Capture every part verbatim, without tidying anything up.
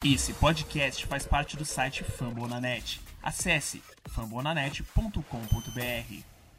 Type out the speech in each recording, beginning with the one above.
Esse podcast faz parte do site Fambonanet. Acesse fambonanet ponto com ponto b r.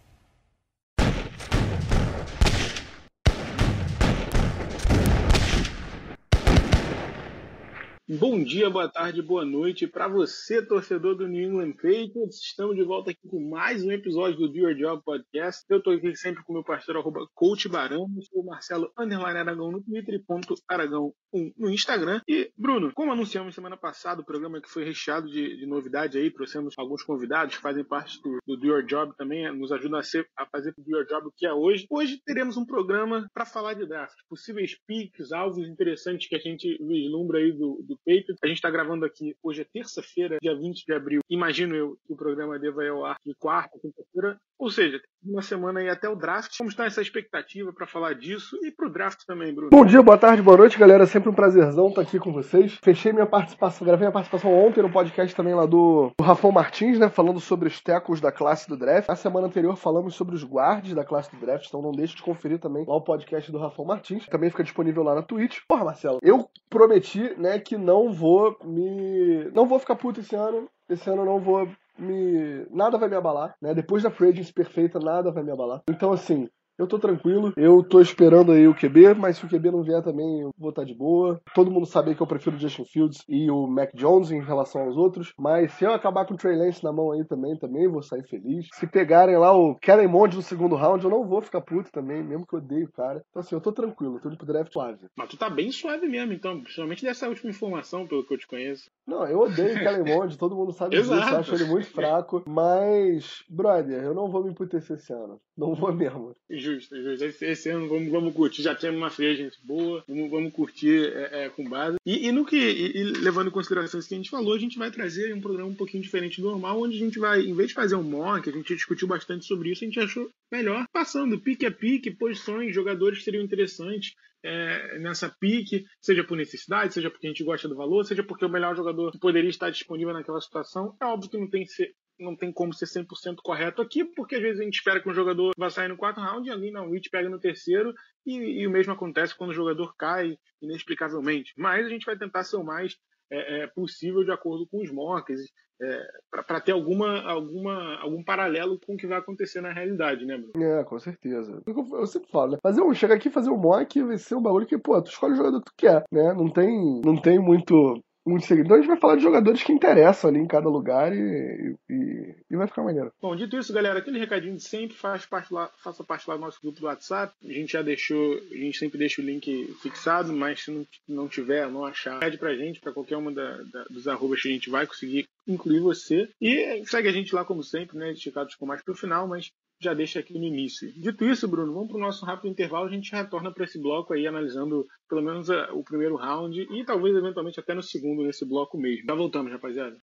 Bom dia, boa tarde, boa noite para você, torcedor do New England Patriots. Estamos de volta aqui com mais um episódio do Do Your Job Podcast. Eu estou aqui sempre com o meu parceiro, arroba Coach Barão. Eu sou o Marcelo Underline Aragão no Twitter e ponto Aragão um no Instagram. E, Bruno, como anunciamos semana passada, o programa que foi recheado de, de novidades aí, trouxemos alguns convidados que fazem parte do, do Do Your Job também, nos ajudam a, ser, a fazer o Do Your Job o que é hoje. Hoje teremos um programa para falar de draft, possíveis picks, alvos interessantes que a gente vislumbra aí do, do Patriots. A gente está gravando aqui, hoje é terça-feira, dia vinte de abril. Imagino eu que o programa deva ir ao ar de quarta, quinta-feira. Ou seja, uma semana aí até o draft. Como está essa expectativa para falar disso e para o draft também, Bruno? Bom dia, boa tarde, boa noite, galera. Sempre um prazerzão estar aqui com vocês. Fechei minha participação, gravei a participação ontem no podcast também lá do, do Rafão Martins, né? Falando sobre os tackles da classe do draft. Na semana anterior falamos sobre os guards da classe do draft, então não deixe de conferir também lá o podcast do Rafão Martins. Também fica disponível lá na Twitch. Porra, Marcelo, eu prometi, né, que não vou me... Não vou ficar puto esse ano. Esse ano eu não vou me... Nada vai me abalar, né? Depois da free agency perfeita, nada vai me abalar. Então, assim... Eu tô tranquilo, eu tô esperando aí o Q B, mas se o Q B não vier também, eu vou estar de boa. Todo mundo sabe que eu prefiro o Justin Fields e o Mac Jones em relação aos outros, mas se eu acabar com o Trey Lance na mão aí também, também vou sair feliz. Se pegarem lá o Kellen Mond no segundo round, eu não vou ficar puto também, mesmo que eu odeie o cara. Então assim, eu tô tranquilo, tô indo pro draft suave. Mas tu tá bem suave mesmo, então, principalmente dessa última informação, pelo que eu te conheço. Não, eu odeio o Kellen Mond, todo mundo sabe disso, eu acho ele muito fraco, mas, brother, eu não vou me emputecer esse ano, não vou mesmo. Justo, justo. Esse, esse ano vamos, vamos curtir. Já temos uma free agent boa, vamos, vamos curtir é, é, com base. E, e no que, e, e levando em consideração isso que a gente falou, a gente vai trazer um programa um pouquinho diferente do normal, onde a gente vai, em vez de fazer um mock, a gente discutiu bastante sobre isso, a gente achou melhor passando pique a pique, posições, jogadores que seriam interessantes é, nessa pique, seja por necessidade, seja porque a gente gosta do valor, seja porque o melhor jogador que poderia estar disponível naquela situação. É óbvio que não tem que ser não tem como ser cem por cento correto aqui, porque às vezes a gente espera que um jogador vá sair no quarto round e ali na Witch pega no terceiro, e, e o mesmo acontece quando o jogador cai inexplicavelmente. Mas a gente vai tentar ser o mais é, é, possível de acordo com os mocks, é, para ter alguma, alguma, algum paralelo com o que vai acontecer na realidade, né, Bruno? É, com certeza. Eu sempre falo, né? Fazer um, chega aqui fazer um mock vai ser um bagulho que, pô, tu escolhe o jogador que tu quer, né? Não tem, não tem muito... muito segredo. Então a gente vai falar de jogadores que interessam ali em cada lugar e, e, e vai ficar maneiro. Bom, dito isso, galera, aquele recadinho de sempre, faz parte lá, faça parte lá do nosso grupo do WhatsApp. A gente já deixou, a gente sempre deixa o link fixado, mas se não, não tiver, não achar, pede pra gente, pra qualquer uma da, da, dos arrobas que a gente vai conseguir incluir você. E segue a gente lá como sempre, né? Esticados ficou mais pro final, mas já deixa aqui no início. Dito isso, Bruno, vamos para o nosso rápido intervalo. A gente retorna para esse bloco aí, analisando pelo menos a, o primeiro round e talvez eventualmente até no segundo, nesse bloco mesmo. Já voltamos, rapaziada.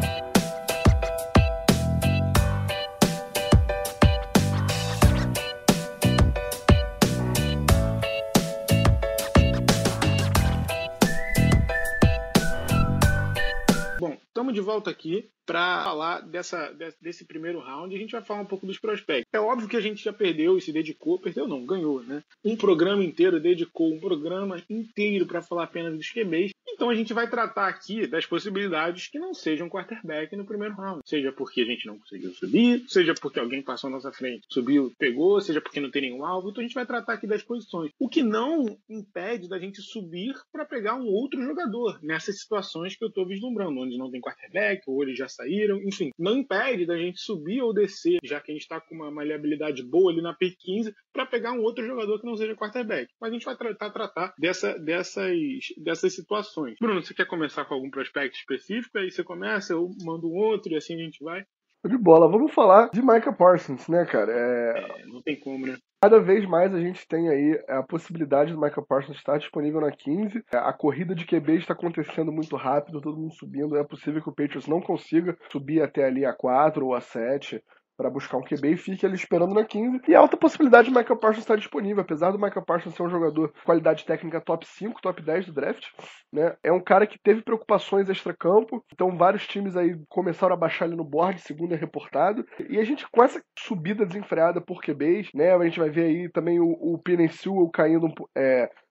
Bom, estamos de volta aqui para falar dessa, desse primeiro round. A gente vai falar um pouco dos prospectos. É óbvio que a gente já perdeu e se dedicou, perdeu não, ganhou, né? Um programa inteiro, dedicou um programa inteiro para falar apenas dos Q Bs. Então a gente vai tratar aqui das possibilidades que não sejam quarterback no primeiro round. Seja porque a gente não conseguiu subir, seja porque alguém passou à nossa frente, subiu, pegou, seja porque não tem nenhum alvo. Então a gente vai tratar aqui das posições. O que não impede da gente subir para pegar um outro jogador nessas situações que eu estou vislumbrando, onde não tem quarterback, ou eles já saíram, enfim. Não impede da gente subir ou descer, já que a gente está com uma maleabilidade boa ali na pick quinze, para pegar um outro jogador que não seja quarterback. Mas a gente vai tratar, tratar dessa, dessas, dessas situações. Bruno, você quer começar com algum prospecto específico? Aí você começa, eu mando um outro e assim a gente vai. De bola, vamos falar de Micah Parsons, né, cara? É... É, não tem como, né? Cada vez mais a gente tem aí a possibilidade do Micah Parsons estar disponível na quinze. A corrida de Q B está acontecendo muito rápido, todo mundo subindo. É possível que o Patriots não consiga subir até ali a quatro ou a sete para buscar um Q B e fique ali esperando na quinze. E a alta possibilidade do Micah Parsons estar disponível, apesar do Micah Parsons ser um jogador de qualidade técnica top cinco, top dez do draft, né? É um cara que teve preocupações extra-campo, então vários times aí começaram a baixar ele no board, segundo é reportado. E a gente, com essa subida desenfreada por Q Bs, né? A gente vai ver aí também o, o Penei Sewell caindo é,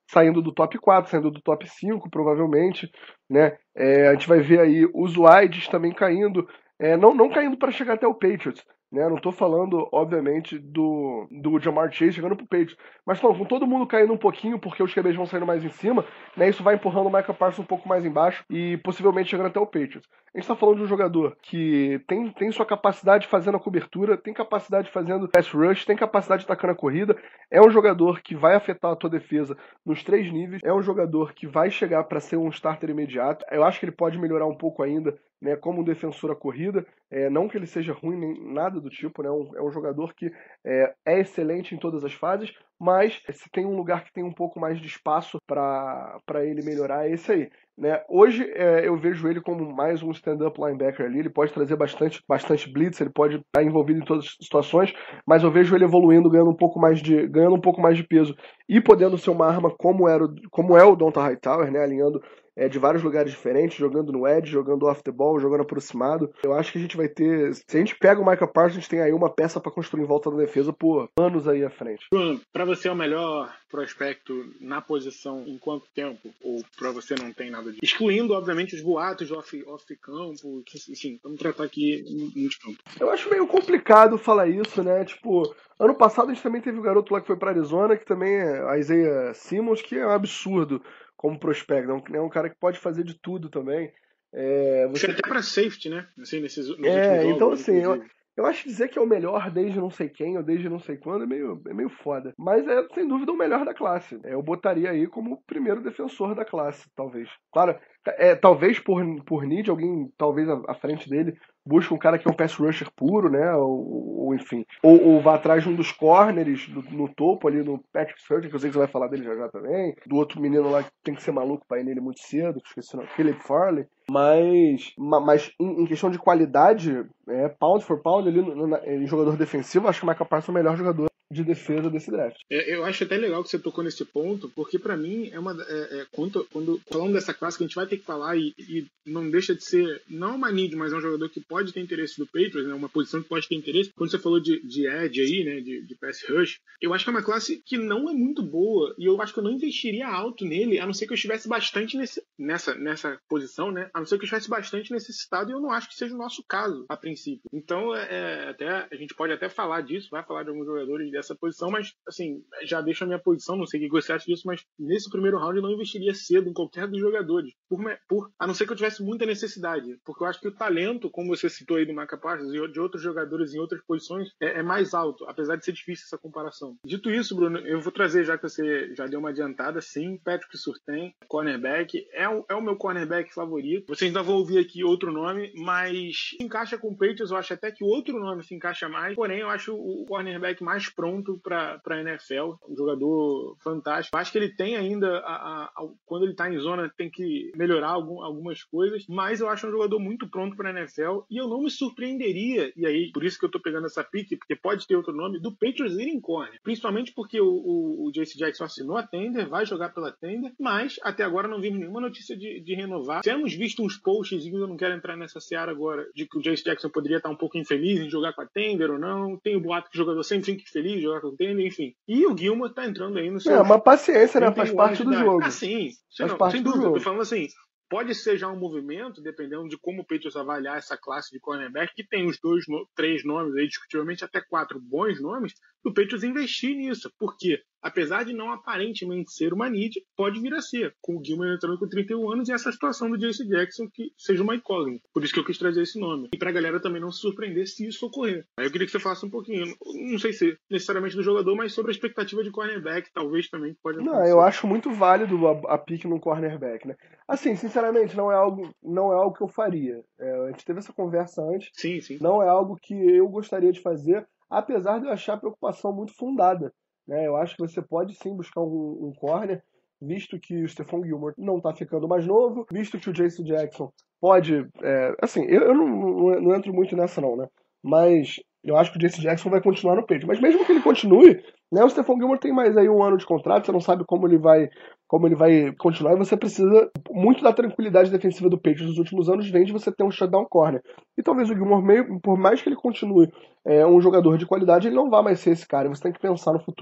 saindo do top quatro, saindo do top cinco, provavelmente, né? É, a gente vai ver aí os wides também caindo, é, não, não caindo para chegar até o Patriots, né? Não tô falando, obviamente, do, do Jamar Chase chegando pro Patriots, mas falando, com todo mundo caindo um pouquinho, porque os Q Bs vão saindo mais em cima, né? Isso vai empurrando o Micah Parsons um pouco mais embaixo e possivelmente chegando até o Patriots. A gente tá falando de um jogador que tem, tem sua capacidade fazendo a cobertura, tem capacidade fazendo pass rush, tem capacidade atacando a corrida, é um jogador que vai afetar a tua defesa nos três níveis, é um jogador que vai chegar para ser um starter imediato. Eu acho que ele pode melhorar um pouco ainda, né, como um defensor à corrida, é, não que ele seja ruim nem nada do tipo, né, um, é um jogador que é, é excelente em todas as fases, mas se tem um lugar que tem um pouco mais de espaço para ele melhorar, é esse aí. Né? Hoje é, eu vejo ele como mais um stand-up linebacker ali, ele pode trazer bastante, bastante blitz, ele pode estar envolvido em todas as situações, mas eu vejo ele evoluindo, ganhando um pouco mais de, ganhando um pouco mais de peso e podendo ser uma arma como, era, como é o Donta Hightower, né? Alinhando é, de vários lugares diferentes, jogando no edge, jogando off the ball, jogando aproximado. Eu acho que a gente vai ter, se a gente pega o Micah Parsons, a gente tem aí uma peça para construir em volta da defesa por anos aí à frente. Bruno, para você é o melhor prospecto na posição em quanto tempo? Ou para você não tem nada disso? Excluindo, obviamente, os boatos off, off campo, enfim, vamos tratar aqui no campo. Eu acho meio complicado falar isso, né? Tipo, ano passado a gente também teve um garoto lá que foi para Arizona, que também é Isaiah Simmons, que é um absurdo como prospecto, é um cara que pode fazer de tudo também. É, você... Até para safety, né? Assim, nesses, nos é, jogos, então assim, eu, eu acho que dizer que é o melhor desde não sei quem ou desde não sei quando é meio, é meio foda. Mas é, sem dúvida, o melhor da classe. É, eu botaria aí como o primeiro defensor da classe, talvez. Claro, é, talvez por, por need, alguém, talvez à, à frente dele, busca um cara que é um pass rusher puro, né? Ou, ou enfim. Ou, ou vá atrás de um dos corners do, no topo ali, no Patrick Surgeon, que eu sei que você vai falar dele já já também. Do outro menino lá que tem que ser maluco pra ir nele muito cedo, que esqueci o nome, Caleb Farley. Mas, mas em, em questão de qualidade, é, pound for pound, ali no, no, em jogador defensivo, acho que o Micah Parsons é o melhor jogador de defesa desse draft. É, eu acho até legal que você tocou nesse ponto, porque pra mim é uma é, é, quando, quando falando dessa classe que a gente vai ter que falar e, e não deixa de ser não uma need, mas é um jogador que pode ter interesse do Patriots, né, uma posição que pode ter interesse. Quando você falou de, de edge aí, né, de, de pass rush, eu acho que é uma classe que não é muito boa e eu acho que eu não investiria alto nele, a não ser que eu estivesse bastante nesse, nessa, nessa posição, né, a não ser que eu estivesse bastante necessitado, e eu não acho que seja o nosso caso a princípio. Então é, é, até a gente pode até falar disso, vai falar de alguns jogadores dessa posição, mas assim, já deixo a minha posição, não sei o que você acha disso, mas nesse primeiro round eu não investiria cedo em qualquer dos jogadores, por, por, a não ser que eu tivesse muita necessidade, porque eu acho que o talento, como você citou aí do Micah Parsons e de outros jogadores em outras posições, é, é mais alto, apesar de ser difícil essa comparação. Dito isso, Bruno, eu vou trazer, já que você já deu uma adiantada, sim, Patrick Surtain, cornerback, é o, é o meu cornerback favorito. Vocês ainda vão ouvir aqui outro nome, mas se encaixa com o Patriots, eu acho até que o outro nome se encaixa mais, porém eu acho o cornerback mais pronto para a N F L, um jogador fantástico. Acho que ele tem ainda, a, a, a, quando ele está em zona, tem que melhorar algum, algumas coisas, mas eu acho um jogador muito pronto para a N F L e eu não me surpreenderia, e aí por isso que eu estou pegando essa pique, porque pode ter outro nome, do Patriots ir em corner, principalmente porque o, o, o J C Jackson assinou a tender, vai jogar pela tender, mas até agora não vimos nenhuma notícia de, de renovar. Temos visto uns posts, eu não quero entrar nessa seara agora, de que o J C Jackson poderia estar um pouco infeliz em jogar com a tender ou não, tem o boato que o jogador sempre fica feliz em jogar com a tender, enfim. E o Gilmore tá entrando aí no seu... É, uma paciência, né? Faz parte do jogo. Ah, sim. Faz não, parte sem do dúvida. jogo. Eu tô falando assim, pode ser já um movimento, dependendo de como o Patriots avaliar essa classe de cornerback, que tem os dois, três nomes aí, discutivelmente até quatro bons nomes, o Patriots investir nisso. Por quê? Apesar de não aparentemente ser uma need, pode vir a ser, com o Gilmore entrando com trinta e um anos e essa situação do J C Jackson que seja uma incógnita. Por isso que eu quis trazer esse nome. E pra galera também não se surpreender se isso ocorrer. Aí eu queria que você falasse um pouquinho, não sei se necessariamente do jogador, mas sobre a expectativa de cornerback, talvez também pode acontecer. Não, eu acho muito válido a, a pique no cornerback, né? Assim, sinceramente, não é algo, não é algo que eu faria. É, a gente teve essa conversa antes. Sim, sim. Não é algo que eu gostaria de fazer, apesar de eu achar a preocupação muito fundada. Né? Eu acho que você pode sim buscar um, um corner, visto que o Stephon Gilmore não está ficando mais novo, visto que o J C Jackson pode... É, assim, eu, eu não, não, não entro muito nessa não, né? Mas eu acho que o J C Jackson vai continuar no peito. Mas mesmo que ele continue, né, o Stephon Gilmore tem mais aí um ano de contrato, você não sabe como ele vai, como ele vai continuar, e você precisa muito da tranquilidade defensiva do Patriots nos últimos anos, vem de você ter um shutdown corner. E talvez o Gilmore, meio, por mais que ele continue é, um jogador de qualidade, ele não vai mais ser esse cara. Você tem que pensar no futuro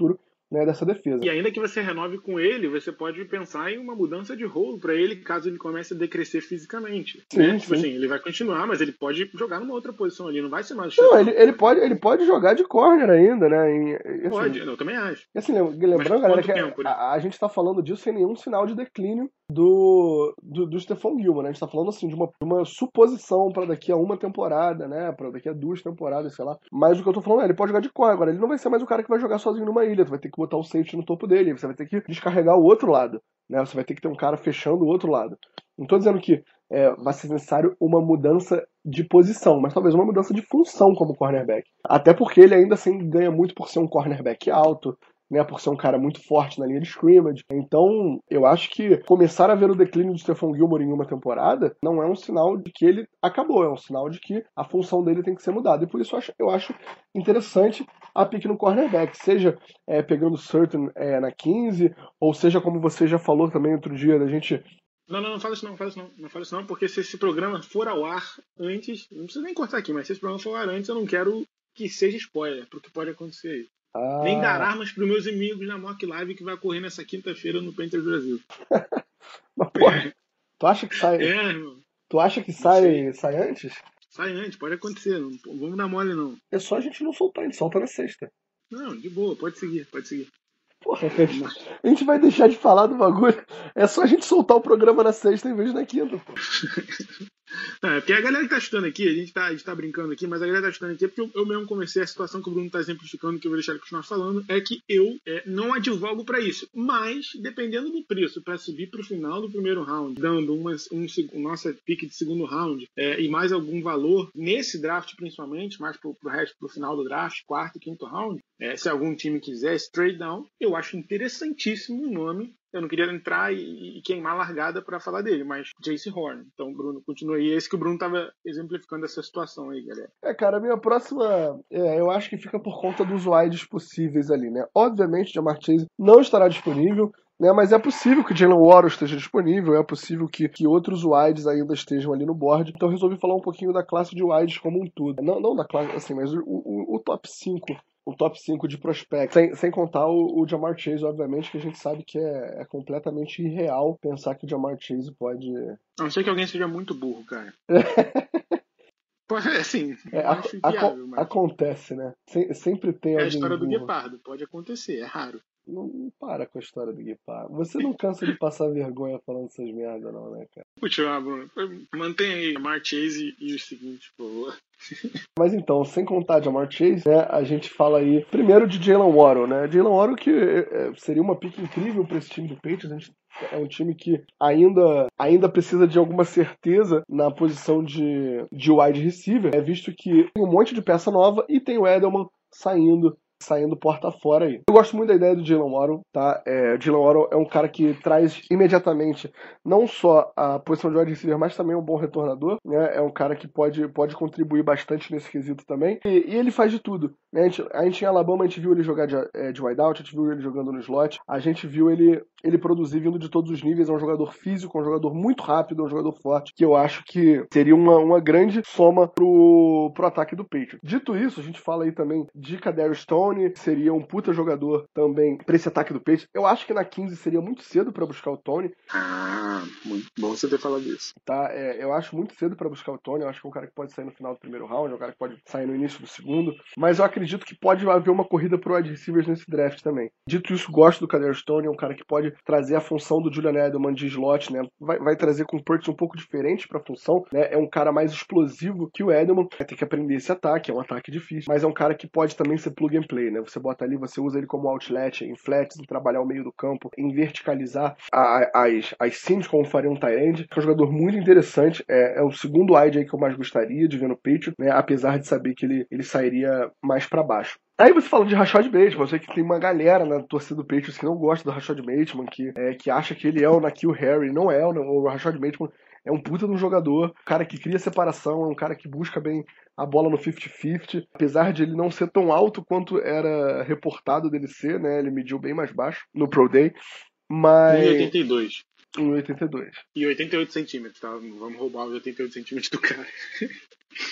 né, dessa defesa. E ainda que você renove com ele, você pode pensar em uma mudança de role para ele, caso ele comece a decrescer fisicamente. Sim, né? sim. Tipo assim, ele vai continuar, mas ele pode jogar numa outra posição ali, não vai ser mais... Não, ele, ele, pode, ele pode jogar de corner ainda, né? Em, assim, pode, eu também acho. Assim, lembrando, galera, que tempo, né? a, a gente tá falando disso sem nenhum sinal de declínio do, do, do Stephon Gilmore, né? A gente tá falando, assim, de uma, de uma suposição para daqui a uma temporada, né? Para daqui a duas temporadas, sei lá. Mas o que eu tô falando é, ele pode jogar de corner. Agora, ele não vai ser mais o cara que vai jogar sozinho numa ilha. Tu vai ter que botar o safety no topo dele, você vai ter que descarregar o outro lado, né? Você vai ter que ter um cara fechando o outro lado. Não tô dizendo que é, vai ser necessário uma mudança de posição, mas talvez uma mudança de função como cornerback. Até porque ele ainda assim ganha muito por ser um cornerback alto, né, por ser um cara muito forte na linha de scrimmage. Então, eu acho que começar a ver o declínio do Stephon Gilmore em uma temporada não é um sinal de que ele acabou, é um sinal de que a função dele tem que ser mudada. E por isso eu acho, eu acho interessante a pick no cornerback, seja é, pegando o Surtain é, na quinze, ou seja, como você já falou também outro dia, da gente... Não, não, não fala isso não, fala isso não, não fala isso não, porque se esse programa for ao ar antes, não precisa nem cortar aqui, mas se esse programa for ao ar antes, eu não quero que seja spoiler, porque pode acontecer aí. Ah. Nem dar armas para os meus amigos na Mock Live que vai ocorrer nessa quinta-feira no Panthers Brasil. Mas, porra, tu acha que sai, é, irmão. tu acha que sai, sai antes? Sai antes, pode acontecer, não vamos dar mole não. É só a gente não soltar, a gente solta na sexta. Não, de boa, pode seguir, pode seguir. Porra, a gente vai deixar de falar do bagulho. É só a gente soltar o programa na sexta em vez de na quinta, pô. Não, é porque a galera que tá chutando aqui, a gente tá, a gente tá brincando aqui, mas a galera que tá chutando aqui é porque eu, eu mesmo comecei a situação que o Bruno tá exemplificando, que eu vou deixar ele continuar falando, é que eu é, não advogo pra isso. Mas, dependendo do preço, pra subir pro final do primeiro round, dando uma, um, um nossa pique de segundo round é, e mais algum valor, nesse draft principalmente, mais pro, pro resto, pro final do draft, quarto e quinto round, é, se algum time quiser esse trade down, eu acho interessantíssimo o nome. Eu não queria entrar e, e queimar a largada para falar dele, mas Jaycee Horn. Então, Bruno, continua aí. Esse que o Bruno estava exemplificando essa situação aí, galera. É, cara, a minha próxima, é, eu acho que fica por conta dos wides possíveis ali, né? Obviamente, Ja'Marr Chase não estará disponível, né? Mas é possível que Jalen Waddle esteja disponível, é possível que, que outros wides ainda estejam ali no board. Então, eu resolvi falar um pouquinho da classe de wides como um todo. Não, não da classe, assim, mas o, o, o top cinco. O top cinco de prospectos, sem, sem contar o, o Ja'Marr Chase, obviamente, que a gente sabe que é, é completamente irreal pensar que o Ja'Marr Chase pode... A não ser que alguém seja muito burro, cara. É assim, é, não acho viável, mas... Acontece, né? Sem, sempre tem é alguém a história burro. do guepardo, pode acontecer, é raro. Não, não para com a história do guepardo. Você não cansa de passar vergonha falando essas merdas, não, né, cara? Continuar, Bruno. Mantenha aí Ja'Marr Chase e o seguinte, por favor. Mas então, sem contar Ja'Marr Chase, né, a gente fala aí primeiro de Jalen Waddle, né? Jalen Waddle que é, seria uma pick incrível para esse time do Patriots. A gente é um time que ainda, ainda precisa de alguma certeza na posição de, de wide receiver, é visto que tem um monte de peça nova e tem o Edelman saindo saindo porta fora aí. Eu gosto muito da ideia do Jalen Waddle, tá? É, o Jalen Waddle é um cara que traz imediatamente não só a posição de wide receiver, mas também um bom retornador, né? É um cara que pode, pode contribuir bastante nesse quesito também. E, e ele faz de tudo, né? A gente, a gente em Alabama, a gente viu ele jogar de, é, de wideout, a gente viu ele jogando no slot, a gente viu ele, ele produzir vindo de todos os níveis. É um jogador físico, é um jogador muito rápido, é um jogador forte, que eu acho que seria uma, uma grande soma pro, pro ataque do Patriots. Dito isso, a gente fala aí também de Kadarius Toney, seria um puta jogador também pra esse ataque do Patriots. Eu acho que na quinze seria muito cedo pra buscar o Toney. Ah, muito bom você ter falado isso. Tá, é, eu acho muito cedo pra buscar o Toney. Eu acho que é um cara que pode sair no final do primeiro round, é um cara que pode sair no início do segundo. Mas eu acredito que pode haver uma corrida pro wide receivers nesse draft também. Dito isso, gosto do Kadarius Toney, é um cara que pode trazer a função do Julian Edelman de slot, né? Vai, vai trazer com o Purdy um pouco diferente pra função, né? É um cara mais explosivo que o Edelman. Vai ter que aprender esse ataque, é um ataque difícil. Mas é um cara que pode também ser plug and play, né? Você bota ali, você usa ele como outlet, em flats, em trabalhar o meio do campo, em verticalizar a, as, as seams, como faria um tight end. É um jogador muito interessante. É, é o segundo wide aí que eu mais gostaria de ver no Patriots, né? Apesar de saber que ele, ele sairia mais pra baixo. Aí você fala de Rashad Bateman, eu sei que tem uma galera na torcida do Patriots que não gosta do Rashad Bateman, que, é, que acha que ele é o N'Keal Harry. Não é, o Rashad Bateman é um puta de um jogador, um cara que cria separação, é um cara que busca bem a bola no cinquenta cinquenta, apesar de ele não ser tão alto quanto era reportado dele ser, né? Ele mediu bem mais baixo no Pro Day, mas... um e oitenta e dois. um e oitenta e dois. E oitenta e oito centímetros, tá? Vamos roubar os oitenta e oito centímetros do cara.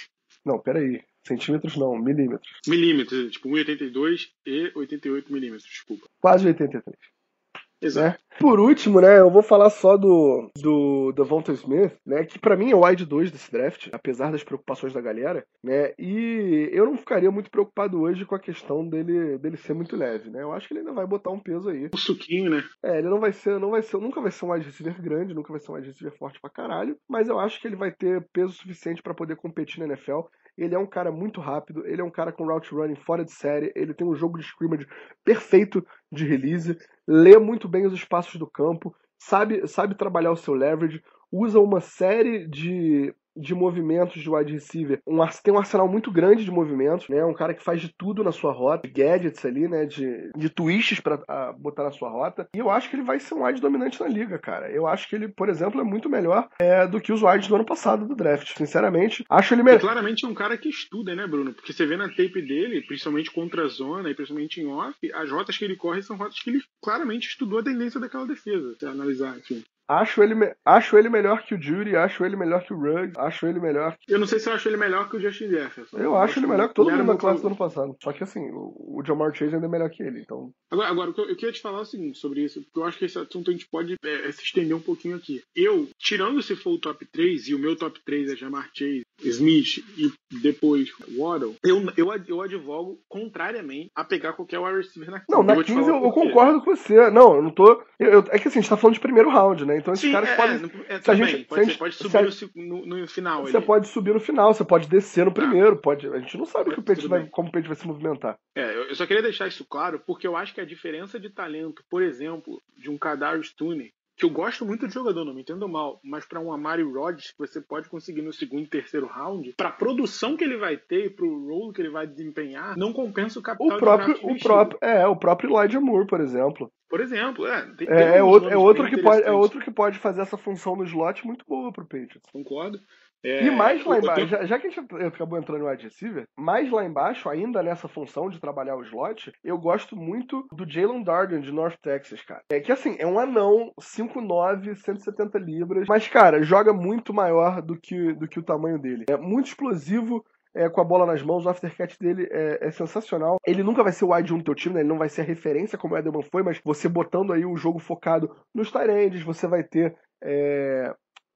Não, peraí. Centímetros não, milímetros. Milímetros, tipo um e oitenta e dois e oitenta e oito milímetros, desculpa. Quase oitenta e três. Exato. Né? Por último, né, eu vou falar só do, do Devonta Smith, né, que pra mim é o wide dois desse draft, apesar das preocupações da galera, né, e eu não ficaria muito preocupado hoje com a questão dele, dele ser muito leve, né, eu acho que ele ainda vai botar um peso aí. Um suquinho, né? É, ele não vai ser, não vai ser, nunca vai ser um wide receiver grande, nunca vai ser um wide receiver forte pra caralho, mas eu acho que ele vai ter peso suficiente pra poder competir na N F L. Ele é um cara muito rápido, ele é um cara com route running fora de série, ele tem um jogo de scrimmage perfeito de release, lê muito bem os espaços do campo, sabe, sabe trabalhar o seu leverage, usa uma série de, de movimentos de wide receiver, um, tem um arsenal muito grande de movimentos, né? Um cara que faz de tudo na sua rota, de gadgets ali, né? De, de twists pra a, botar na sua rota. E eu acho que ele vai ser um wide dominante na liga, cara. Eu acho que ele, por exemplo, é muito melhor é, do que os wides do ano passado do draft. Sinceramente, acho ele melhor. E claramente é um cara que estuda, né, Bruno? Porque você vê na tape dele, principalmente contra a zona e principalmente em off, as rotas que ele corre são rotas que ele claramente estudou a tendência daquela defesa, se analisar, enfim. Acho ele, acho ele melhor que o Judy, acho ele melhor que o Ruggs, acho ele melhor que... Eu não sei se eu acho ele melhor que o Justin Jefferson. Eu, eu acho ele melhor que todo mundo da classe do muito... ano passado. Só que assim, o, o Jamar Chase ainda é melhor que ele, então... Agora, agora o que eu, eu queria te falar é o seguinte sobre isso, porque eu acho que esse assunto a gente pode é, se estender um pouquinho aqui. Eu, tirando se for o top três, e o meu top três é Jamar Chase, Smith e depois Waddle, eu, eu, eu advogo contrariamente a pegar qualquer wide receiver na quinze. Não, na quinze eu, eu concordo com você. Não, eu não tô... Eu, eu, é que assim, a gente tá falando de primeiro round, né? Então esses Sim, caras é, podem... É, se a também, gente, pode, se ser, pode se subir a, no, no, no final. Você ali. pode subir no final, você pode descer no primeiro, ah, pode, a gente não sabe que o Peixe vai, bem. como o Peixe vai se movimentar. É, eu só queria deixar isso claro, porque eu acho que a diferença de talento, por exemplo, de um Kadarius Toney, que eu gosto muito de jogador, não me entendo mal, mas para um Amari Rodgers que você pode conseguir no segundo e terceiro round, para a produção que ele vai ter e para o role que ele vai desempenhar, não compensa o capital o próprio, de draft o próprio, é, o próprio Elijah Moore, por exemplo. Por exemplo, é. Tem, é, tem é, outro, é, outro que pode, é outro que pode fazer essa função no slot muito boa pro Patriots. Concordo. É, e mais lá embaixo, tenho... já, já que a gente acabou entrando no wide receiver, mais lá embaixo, ainda nessa função de trabalhar o slot, eu gosto muito do Jalen Darden de North Texas, cara. É que assim, é um anão, cinco nove, cento e setenta libras, mas cara, joga muito maior do que, do que o tamanho dele. É muito explosivo, é, com a bola nas mãos, o aftercatch dele é, é sensacional. Ele nunca vai ser o wide um do teu time, né? Ele não vai ser a referência como o Edelman foi, mas você botando aí o jogo focado nos tight ends, você vai ter é,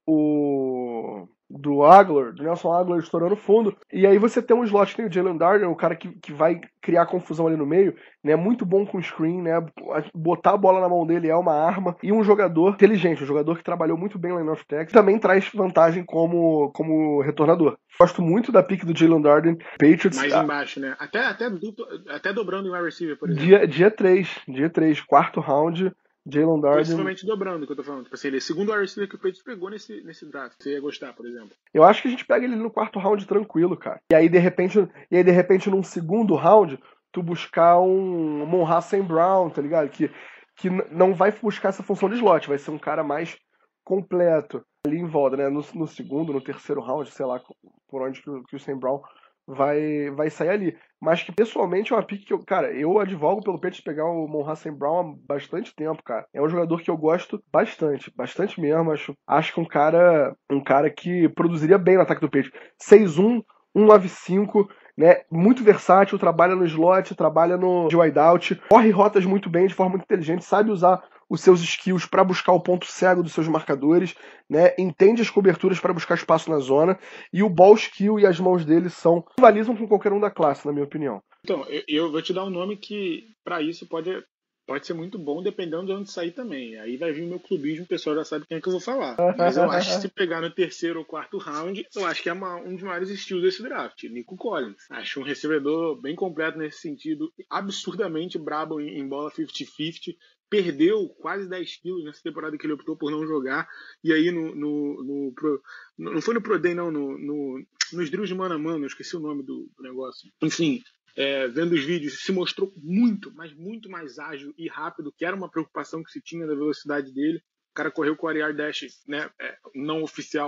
o... do Aguilar, do Nelson Aguilar estourando fundo, e aí você tem um slot, tem o Jalen Darden, o cara que, que vai criar confusão ali no meio, né, muito bom com screen, né, botar a bola na mão dele é uma arma, e um jogador inteligente, um jogador que trabalhou muito bem lá em North Texas, também traz vantagem como, como retornador. Gosto muito da pick do Jalen Darden, Patriots. Mais embaixo, né, até, até, duplo, até dobrando em wide receiver, por exemplo. Dia, dia três, dia três, quarto round, Jalen Darden. Possivelmente dobrando, que eu tô falando. Tipo assim, ele é o segundo wide receiver que o Patriots pegou nesse, nesse draft. Você ia gostar, por exemplo. Eu acho que a gente pega ele no quarto round tranquilo, cara. E aí, de repente, e aí, de repente, num segundo round, tu buscar um Amon-Ra Saint Brown, tá ligado? Que, que não vai buscar essa função de slot, vai ser um cara mais completo ali em volta, né? No, no segundo, no terceiro round, sei lá por onde que, que o Saint Brown vai, vai sair ali. Mas que pessoalmente é uma pick que eu, cara, eu advogo pelo Patriots pegar o Amon-Ra Saint Brown há bastante tempo, cara. É um jogador que eu gosto bastante, bastante mesmo. Acho, acho que um cara, um cara que produziria bem no ataque do Patriots. seis um, um nove cinco, né? Muito versátil, trabalha no slot, trabalha no de wideout, corre rotas muito bem, de forma muito inteligente, sabe usar os seus skills para buscar o ponto cego dos seus marcadores, né? Entende as coberturas para buscar espaço na zona, e o ball skill e as mãos dele são rivalizam com qualquer um da classe, na minha opinião. Então, eu, eu vou te dar um nome que para isso pode, pode ser muito bom, dependendo de onde sair também. Aí vai vir o meu clubismo, o pessoal já sabe quem é que eu vou falar. Mas eu acho que se pegar no terceiro ou quarto round, eu acho que é uma, um dos maiores estilos desse draft, Nico Collins. Acho um recebedor bem completo nesse sentido, absurdamente brabo em, em bola cinquenta cinquenta. Perdeu quase dez quilos nessa temporada que ele optou por não jogar. E aí, no, no, no, pro, no não foi no Pro Day, não, no, no, nos drills de mano a mano, eu esqueci o nome do, do negócio. Enfim, é, vendo os vídeos, se mostrou muito, mas muito mais ágil e rápido, que era uma preocupação que se tinha da velocidade dele. O cara correu com o Ariar Dash, né, é, não oficial,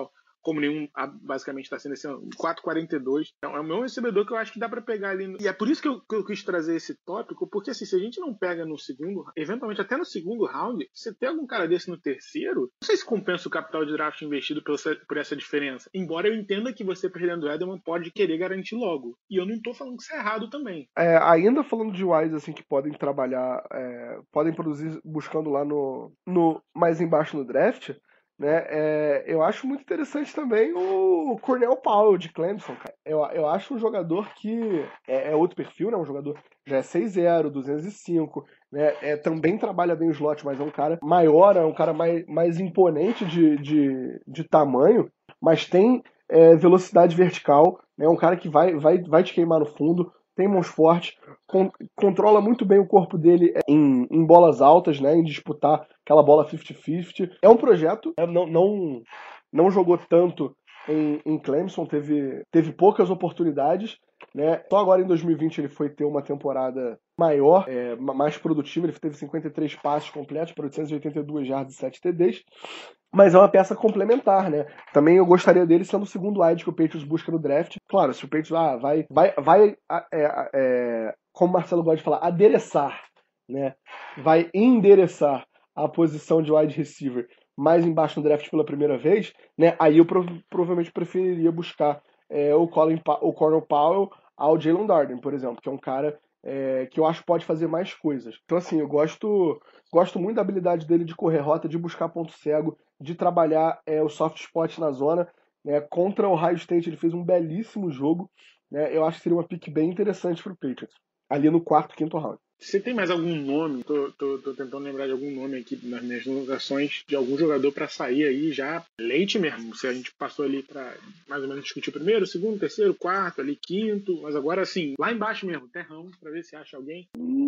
como nenhum basicamente está sendo esse ano, quatro quarenta e dois. Então, é o meu recebedor que eu acho que dá para pegar ali. E é por isso que eu, que eu quis trazer esse tópico, porque assim, se a gente não pega no segundo, eventualmente até no segundo round, você tem algum cara desse no terceiro, não sei se compensa o capital de draft investido por essa, por essa diferença. Embora eu entenda que você perdendo o Edelman pode querer garantir logo. E eu não tô falando que isso é errado também. É, ainda falando de wides assim, que podem trabalhar, é, podem produzir buscando lá no, no mais embaixo no draft, né? É, eu acho muito interessante também o Cornell Powell de Clemson, cara. Eu, eu acho um jogador que é, é outro perfil, né? Um jogador já é seis zero, duzentos e cinco, né? É, também trabalha bem o slot, mas é um cara maior, é um cara mais, mais imponente de, de, de tamanho, mas tem é, velocidade vertical, é um cara que vai, vai, vai te queimar no fundo, tem mãos fortes, con- controla muito bem o corpo dele em, em bolas altas, né, em disputar aquela bola cinquenta cinquenta. É um projeto, né, não, não, não jogou tanto em, em Clemson, teve, teve poucas oportunidades, né? Só agora em dois mil e vinte ele foi ter uma temporada maior, é, mais produtiva, ele teve cinquenta e três passes completos para oitocentos e oitenta e dois jardas e sete T Ds. Mas é uma peça complementar, né? Também eu gostaria dele sendo o segundo wide que o Patriots busca no draft. Claro, se o Patriots ah, vai, vai, vai é, é, como o Marcelo gosta de falar, adereçar, né? Vai endereçar a posição de wide receiver mais embaixo no draft pela primeira vez, né? Aí eu prov- provavelmente preferiria buscar é, o, Colin pa- o Cornell Powell ao Jalen Darden, por exemplo, que é um cara é, que eu acho que pode fazer mais coisas. Então, assim, eu gosto, gosto muito da habilidade dele de correr rota, de buscar ponto cego, de trabalhar é, o soft spot na zona. Né? Contra o Ohio State ele fez um belíssimo jogo. Né? Eu acho que seria uma pick bem interessante para o Patriots, ali no quarto, quinto round. Você tem mais algum nome? Tô, tô, tô tentando lembrar de algum nome aqui nas minhas anotações de algum jogador para sair aí já leite mesmo. Se a gente passou ali para mais ou menos discutir o primeiro, segundo, terceiro, quarto, ali quinto, mas agora assim, lá embaixo mesmo, terrão, para ver se acha alguém.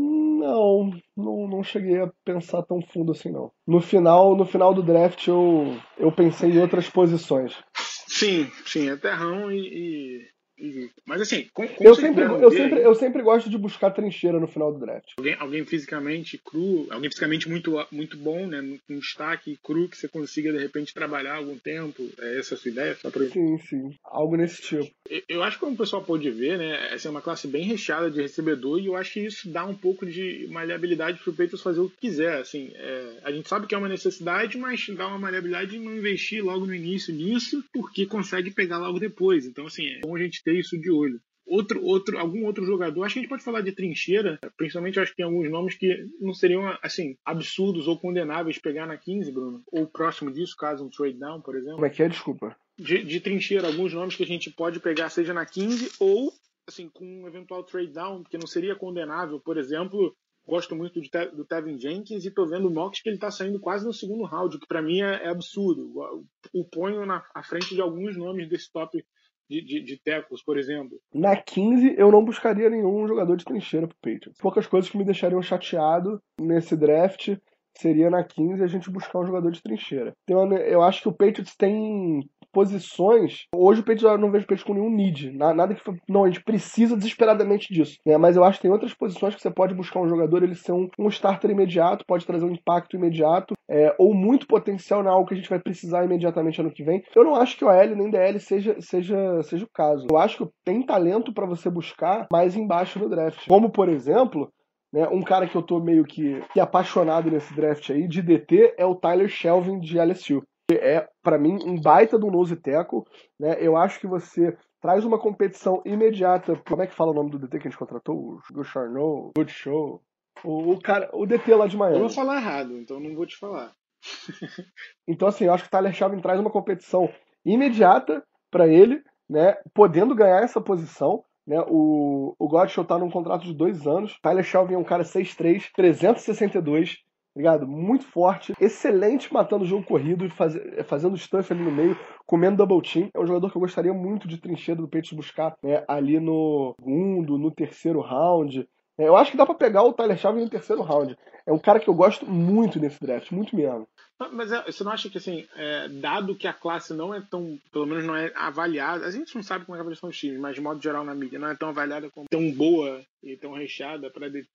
Não, não, não cheguei a pensar tão fundo assim não. No final, no final do draft eu, eu pensei em outras posições. Sim, sim, é terrão e, e- e- mas assim, como, como Eu vocês sempre, puderam eu, ver sempre, aí, eu sempre gosto de buscar trincheira no final do draft. alguém, alguém fisicamente cru, alguém fisicamente muito, muito bom, né, com destaque cru que você consiga de repente trabalhar algum tempo, é essa a sua ideia? Só pra... Sim, sim. Algo nesse tipo. Eu acho que como o pessoal pode ver, né, essa é uma classe bem recheada de recebedor e eu acho que isso dá um pouco de maleabilidade para o Patriots fazer o que quiser. Assim, é, a gente sabe que é uma necessidade, mas dá uma maleabilidade de não investir logo no início nisso, porque consegue pegar logo depois. Então, assim, é bom a gente ter isso de olho. Outro, outro, algum outro jogador, acho que a gente pode falar de trincheira, principalmente acho que tem alguns nomes que não seriam assim absurdos ou condenáveis pegar na quinze, Bruno, ou próximo disso, caso um trade down, por exemplo. Como é que é? Desculpa. De, de trincheira, alguns nomes que a gente pode pegar, seja na quinze ou assim com um eventual trade down, que não seria condenável. Por exemplo, gosto muito de, do Tevin Jenkins e tô vendo o Knox que ele tá saindo quase no segundo round, que para mim é, é absurdo. O ponho na à frente de alguns nomes desse top de, de, de tackles, por exemplo. Na quinze, eu não buscaria nenhum jogador de trincheira pro Patriots. Poucas coisas que me deixariam chateado nesse draft seria na quinze a gente buscar um jogador de trincheira. Então, eu acho que o Patriots tem posições. Hoje o Patriots, eu não vejo o Patriots com nenhum need. Nada que. Não, a gente precisa desesperadamente disso. Né? Mas eu acho que tem outras posições que você pode buscar um jogador, ele ser um, um starter imediato, pode trazer um impacto imediato, é, ou muito potencial na algo que a gente vai precisar imediatamente ano que vem. Eu não acho que o O L nem D L seja, seja, seja o caso. Eu acho que tem talento para você buscar mais embaixo no draft. Como, por exemplo, né, um cara que eu tô meio que, que apaixonado nesse draft aí, de D T, é o Tyler Shelvin de L S U. Que é, para mim, um baita do nose tackle. Né? Eu acho que você traz uma competição imediata. Como é que fala o nome do D T que a gente contratou? O Good Charnot, Good Show. O, o, cara, o D T lá de Miami. Eu vou falar errado, então não vou te falar. Então, assim, eu acho que o Tyler Shelvin traz uma competição imediata para ele, né? Podendo ganhar essa posição. Né? O, o Godshow tá num contrato de dois anos. Tyler Shelvin é um cara seis três, trezentos e sessenta e dois. Ligado? Muito forte, excelente matando o jogo corrido, faz, fazendo stuff ali no meio, comendo double team. É um jogador que eu gostaria muito de trincheira do Patriots buscar, né, ali no segundo, no terceiro round. É, eu acho que dá pra pegar o Tyler Shelvin no terceiro round. É um cara que eu gosto muito nesse draft, muito mesmo. Mas é, você não acha que, assim, é, dado que a classe não é tão, pelo menos não é avaliada, a gente não sabe como é a avaliação dos times, mas de modo geral na mídia, não é tão avaliada como tão boa e tão recheada para deter,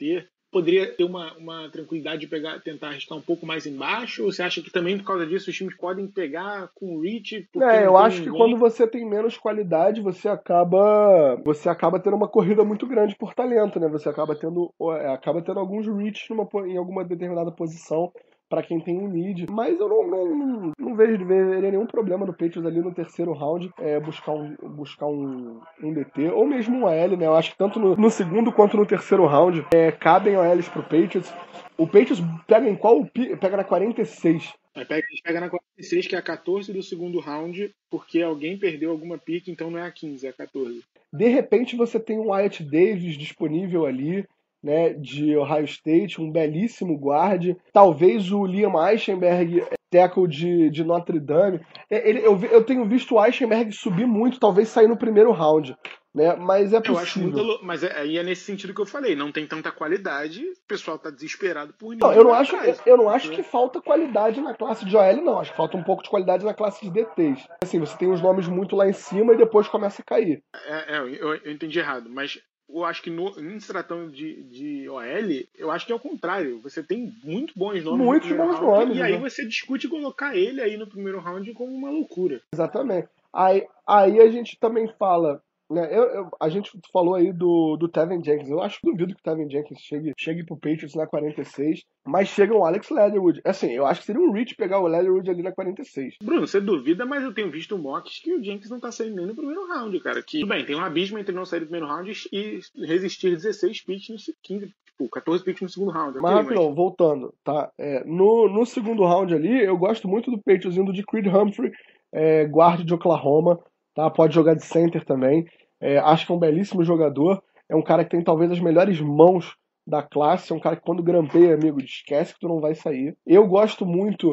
poderia ter uma, uma tranquilidade de pegar, tentar arriscar um pouco mais embaixo? Ou você acha que também por causa disso os times podem pegar com o reach? É, eu acho ninguém... que quando você tem menos qualidade, você acaba você acaba tendo uma corrida muito grande por talento, né? Você acaba tendo, acaba tendo alguns reach numa, em alguma determinada posição para quem tem um lead. Mas eu não, não, não, não vejo veria nenhum problema no Patriots ali no terceiro round é, buscar, um, buscar um, um D T, ou mesmo um A L, né? Eu acho que tanto no, no segundo quanto no terceiro round é, cabem O Ls pro Patriots. O Patriots pega em qual? Pega na quarenta e seis. A gente pega na quarenta e seis, que é a quatorze do segundo round, porque alguém perdeu alguma pick, então não é a quinze, é a quatorze. De repente você tem um Wyatt Davis disponível ali, né, de Ohio State, um belíssimo guarde. Talvez o Liam Eichenberg, tackle de, de Notre Dame. Ele, eu, eu tenho visto o Eichenberg subir muito, talvez sair no primeiro round. Né? Mas é possível. Eu acho muito, mas aí é, é nesse sentido que eu falei, não tem tanta qualidade, o pessoal tá desesperado por não, eu não acho, eu, eu não acho que falta qualidade na classe de O L, não. Acho que falta um pouco de qualidade na classe de D Ts. Assim, você tem os nomes muito lá em cima e depois começa a cair. É, é eu, eu entendi errado, mas eu acho que no, em se tratando de, de O L, eu acho que é o contrário. Você tem muito bons nomes. Muitos bons round, nomes. E aí né? você discute colocar ele aí no primeiro round como uma loucura. Exatamente. Aí, aí a gente também fala... Né, eu, eu, a gente falou aí do, do Tevin Jenkins. Eu acho que duvido que o Tevin Jenkins chegue, chegue pro Patriots na quarenta e seis, mas chega o Alex Leatherwood. Assim, eu acho que seria um reach pegar o Leatherwood ali na quarenta e seis. Bruno, você duvida, mas eu tenho visto mocks que o Jenkins não tá saindo nem no primeiro round, cara. Que, tudo bem, tem um abismo entre não sair do primeiro round e resistir dezesseis picks no quinze, tipo, quatorze picks no segundo round. Mas, okay, rapidão, mas... voltando, tá? É, no, no segundo round ali, eu gosto muito do Patriots indo de Creed Humphrey, é, guarda de Oklahoma, tá? Pode jogar de center também. É, acho que é um belíssimo jogador. É um cara que tem talvez as melhores mãos da classe. É um cara que quando grampeia, amigo, esquece que tu não vai sair. Eu gosto muito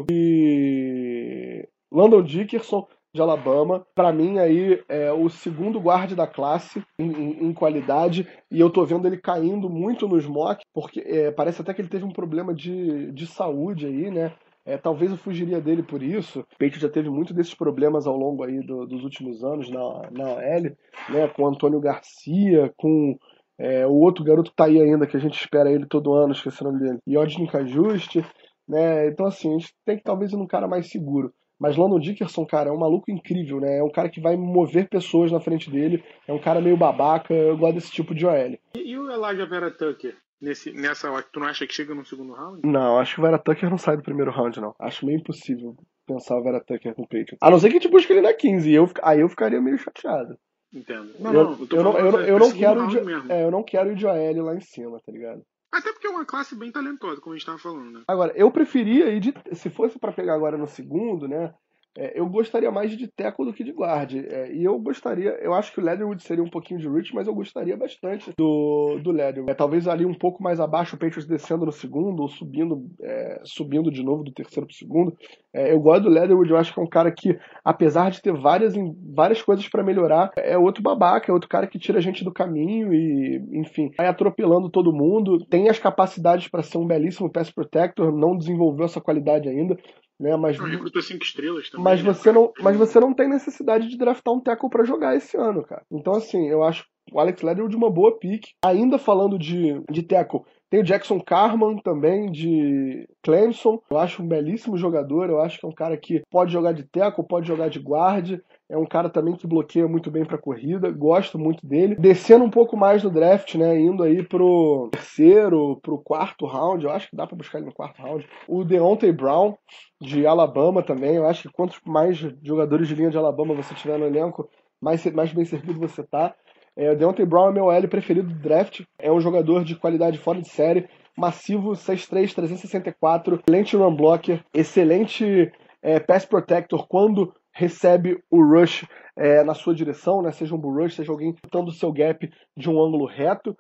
de Landon Dickerson, de Alabama. Para mim aí é o segundo guarde da classe em, em, em qualidade. E eu tô vendo ele caindo muito nos mocks, porque é, parece até que ele teve um problema de, de saúde aí, né? É, talvez eu fugiria dele por isso. O Patriots já teve muito desses problemas ao longo aí do, dos últimos anos na, na O L, né, com o Antônio Garcia, com é, o outro garoto que tá aí ainda, que a gente espera ele todo ano, esqueci o nome dele, Yodin Cajuste, né, então assim, a gente tem que talvez ir num cara mais seguro. Mas Landon Dickerson, cara, é um maluco incrível, né, é um cara que vai mover pessoas na frente dele, é um cara meio babaca, eu gosto desse tipo de O L. E, e o Elijah Vera Tucker? Nesse, nessa hora, tu não acha que chega no segundo round? Não, acho que o Vera Tucker não sai do primeiro round, não. Acho meio impossível pensar o Vera Tucker com o Patriots. A não ser que a gente busque ele na quinze, e eu, aí eu ficaria meio chateado. Entendo. Não, eu, não, eu, tô eu, não, eu, não, eu, não quero de, é, eu não quero ir de O L lá em cima, tá ligado? Até porque é uma classe bem talentosa, como a gente tava falando, né? Agora, eu preferia ir de... Se fosse pra pegar agora no segundo, né? É, eu gostaria mais de tackle do que de guard. É, e eu gostaria... Eu acho que o Leatherwood seria um pouquinho de reach, mas eu gostaria bastante do, do Leatherwood. É, talvez ali um pouco mais abaixo, o Patriots descendo no segundo, ou subindo, é, subindo de novo do terceiro pro segundo. É, eu gosto do Leatherwood, eu acho que é um cara que, apesar de ter várias, várias coisas pra melhorar, é outro babaca, é outro cara que tira a gente do caminho e, enfim, vai atropelando todo mundo. Tem as capacidades pra ser um belíssimo pass protector, não desenvolveu essa qualidade ainda. Né, mas, não, recruta cinco estrelas também. Mas, né, você não, mas você não tem necessidade de draftar um tackle pra jogar esse ano, cara. Então, assim, eu acho o Alex Leatherwood uma boa pick. Ainda falando de, de tackle, tem o Jackson Carman também, de Clemson. Eu acho um belíssimo jogador. Eu acho que é um cara que pode jogar de tackle, pode jogar de guard. É um cara também que bloqueia muito bem pra corrida. Gosto muito dele. Descendo um pouco mais no draft, né? Indo aí pro terceiro, pro quarto round. Eu acho que dá pra buscar ele no quarto round. O Deontay Brown, de Alabama também. Eu acho que quanto mais jogadores de linha de Alabama você tiver no elenco, mais, mais bem servido você tá. É, o Deontay Brown é meu L preferido do draft. É um jogador de qualidade fora de série. Massivo, seis três, trezentos e sessenta e quatro. Excelente run blocker. Excelente é, pass protector quando recebe o rush é, na sua direção, né? Seja um bull rush, seja alguém tentando o seu gap de um ângulo reto.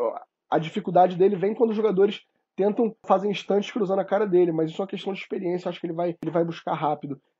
A dificuldade dele vem quando os jogadores tentam fazer instantes cruzando a cara dele, mas isso é uma questão de experiência, acho que ele vai, ele vai buscar rápido.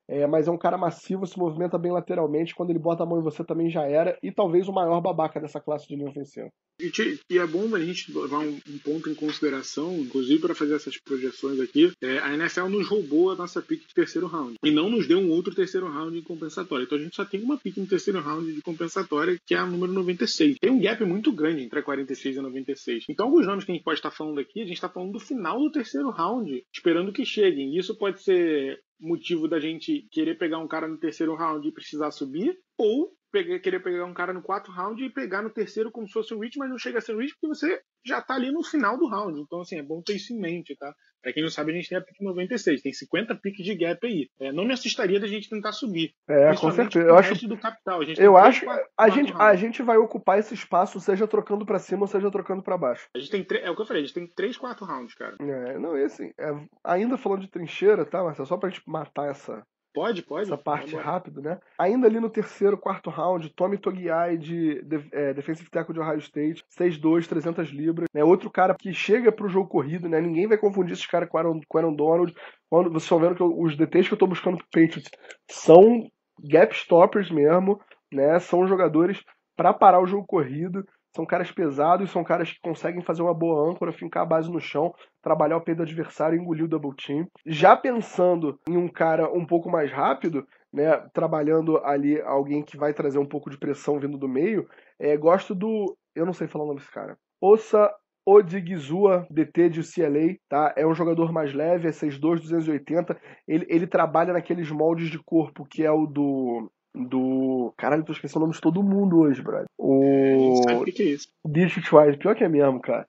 é, mas é um cara massivo, se movimenta bem lateralmente, quando ele bota a mão em você também já era, e talvez o maior babaca dessa classe de linha ofensiva. E é bom a gente levar um, um ponto em consideração, inclusive para fazer essas projeções aqui, é, a N F L nos roubou a nossa pick de terceiro round, e não nos deu um outro terceiro round em compensatória. Então a gente só tem uma pick no terceiro round de compensatória, que é a número noventa e seis. Tem um gap muito grande entre a quarenta e seis e a noventa e seis. Então alguns nomes que a gente pode estar falando aqui, a gente está falando do final do terceiro round, esperando que cheguem. Isso pode ser motivo da gente querer pegar um cara no terceiro round e precisar subir, ou pegar, querer pegar um cara no quarto round e pegar no terceiro como se fosse um reach, mas não chega a ser um reach porque você já tá ali no final do round. Então, assim, é bom ter isso em mente, tá? Pra quem não sabe, a gente tem a pick noventa e seis, tem cinquenta piques de gap aí. É, não me assustaria da gente tentar subir. É, com certeza. Eu acho, do capital. A gente eu tem acho quatro, a, quatro gente, a gente vai ocupar esse espaço, seja trocando pra cima ou seja trocando pra baixo. A gente tem é o que eu falei, a gente tem três, quatro rounds, cara. É, não, e assim, é, ainda falando de trincheira, tá, Marcelo? Só pra gente matar essa, Pode, pode. essa parte rápido, né? Ainda ali no terceiro, quarto round, Tommy Togiai de, de é, Defensive Tackle de Ohio State, seis dois, trezentas libras. Né? Outro cara que chega pro jogo corrido, né? Ninguém vai confundir esses caras com o Aaron, com Aaron Donald. Quando vocês estão vendo que os D Ts que eu tô buscando pro Patriots são gap stoppers mesmo, né? São jogadores para parar o jogo corrido. São caras pesados, são caras que conseguem fazer uma boa âncora, fincar a base no chão, trabalhar o peito do adversário e engolir o double team. Já pensando em um cara um pouco mais rápido, né, trabalhando ali alguém que vai trazer um pouco de pressão vindo do meio, é, gosto do... eu não sei falar o nome desse cara. Osa Odigizua, D T de U C L A, tá? É um jogador mais leve, é seis dois, duzentos e oitenta. Ele, ele trabalha naqueles moldes de corpo que é o do... do... Caralho, tô esquecendo o nome de todo mundo hoje, brother. O... Sabe o que, que é isso? Dietrich Wise, pior que é mesmo, cara.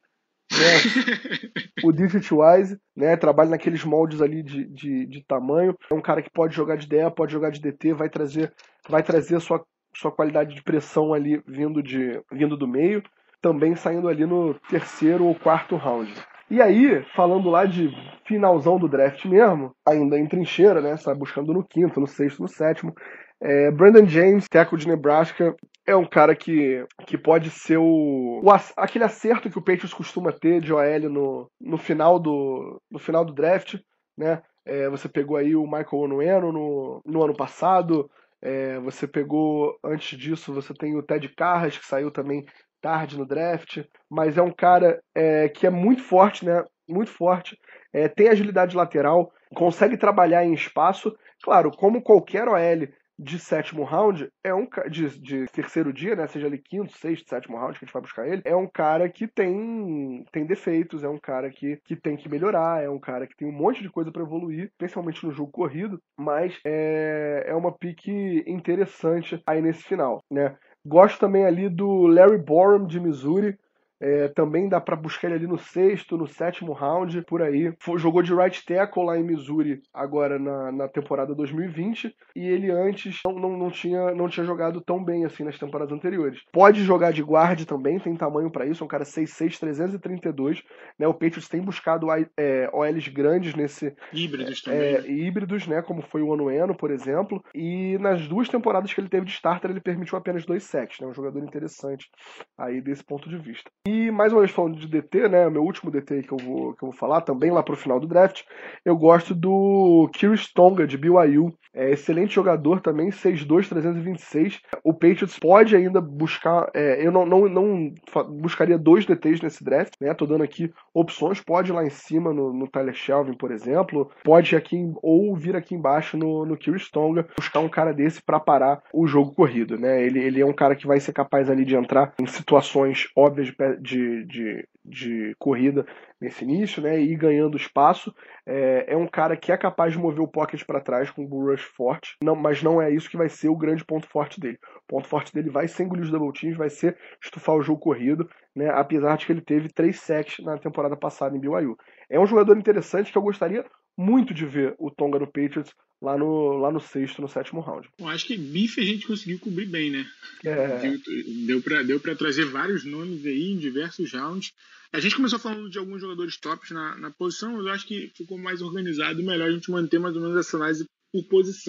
É. O Dietrich Wise, né, trabalha naqueles moldes ali de, de, de tamanho. É um cara que pode jogar de D E A, pode jogar de D T, vai trazer, vai trazer a sua, sua qualidade de pressão ali vindo, de, vindo do meio. Também saindo ali no terceiro ou quarto round. E aí, falando lá de finalzão do draft mesmo, ainda em trincheira, né, sabe, buscando no quinto, no sexto, no sétimo, é, Brandon James, tackle de Nebraska, é um cara que, que pode ser o, o aquele acerto que o Patriots costuma ter de O L no, no, final, do, no final do draft, né? É, você pegou aí o Michael Onwenu no, no ano passado, é, você pegou, antes disso, você tem o Ted Carras, que saiu também tarde no draft, mas é um cara é, que é muito forte, né? Muito forte, é, tem agilidade lateral, consegue trabalhar em espaço, claro, como qualquer O L de sétimo round, é um de, de terceiro dia, né? Seja ali quinto, sexto, sétimo round que a gente vai buscar ele, é um cara que tem, tem defeitos, é um cara que, que tem que melhorar, é um cara que tem um monte de coisa para evoluir, principalmente no jogo corrido, mas é, é uma pique interessante aí nesse final, né? Gosto também ali do Larry Borom de Missouri. É, também dá para buscar ele ali no sexto, no sétimo round, por aí. Foi, jogou de right tackle lá em Missouri agora na, na temporada dois mil e vinte, e ele antes não, não, não, tinha, não tinha jogado tão bem assim nas temporadas anteriores. Pode jogar de guard também, tem tamanho para isso, é um cara seis seis, trezentos e trinta e dois. Né? O Patriots tem buscado é, O Ls grandes nesse... Híbridos é, também. É, híbridos, né? Como foi o Onwenu, por exemplo. E nas duas temporadas que ele teve de starter, ele permitiu apenas dois sacks, né? Um jogador interessante aí desse ponto de vista. E mais uma vez falando de D T, né, meu último D T que eu vou, que eu vou falar, também lá pro final do draft, eu gosto do Khyiris Tonga, de B Y U. É excelente jogador também, seis dois, trezentos e vinte e seis. O Patriots pode ainda buscar, é, eu não, não, não buscaria dois D Ts nesse draft, né, tô dando aqui opções, pode ir lá em cima no, no Tyler Shelvin, por exemplo, pode ir aqui, ou vir aqui embaixo no, no Khyiris Tonga, buscar um cara desse para parar o jogo corrido, né, ele, ele é um cara que vai ser capaz ali de entrar em situações óbvias de, de, de, de corrida nesse início, né, e ir ganhando espaço. É, é um cara que é capaz de mover o pocket para trás com um bull rush forte, não, mas não é isso que vai ser o grande ponto forte dele. O ponto forte dele vai ser engolir os double teams, vai ser estufar o jogo corrido, né, apesar de que ele teve três sacks na temporada passada em B Y U. É um jogador interessante que eu gostaria muito de ver o Tonga no Patriots lá no, lá no sexto, no sétimo round. Eu acho que bife a gente conseguiu cobrir bem, né? É... Deu pra, deu pra trazer vários nomes aí em diversos rounds. A gente começou falando de alguns jogadores tops na, na posição, mas eu acho que ficou mais organizado e melhor a gente manter mais ou menos essa análise por posição.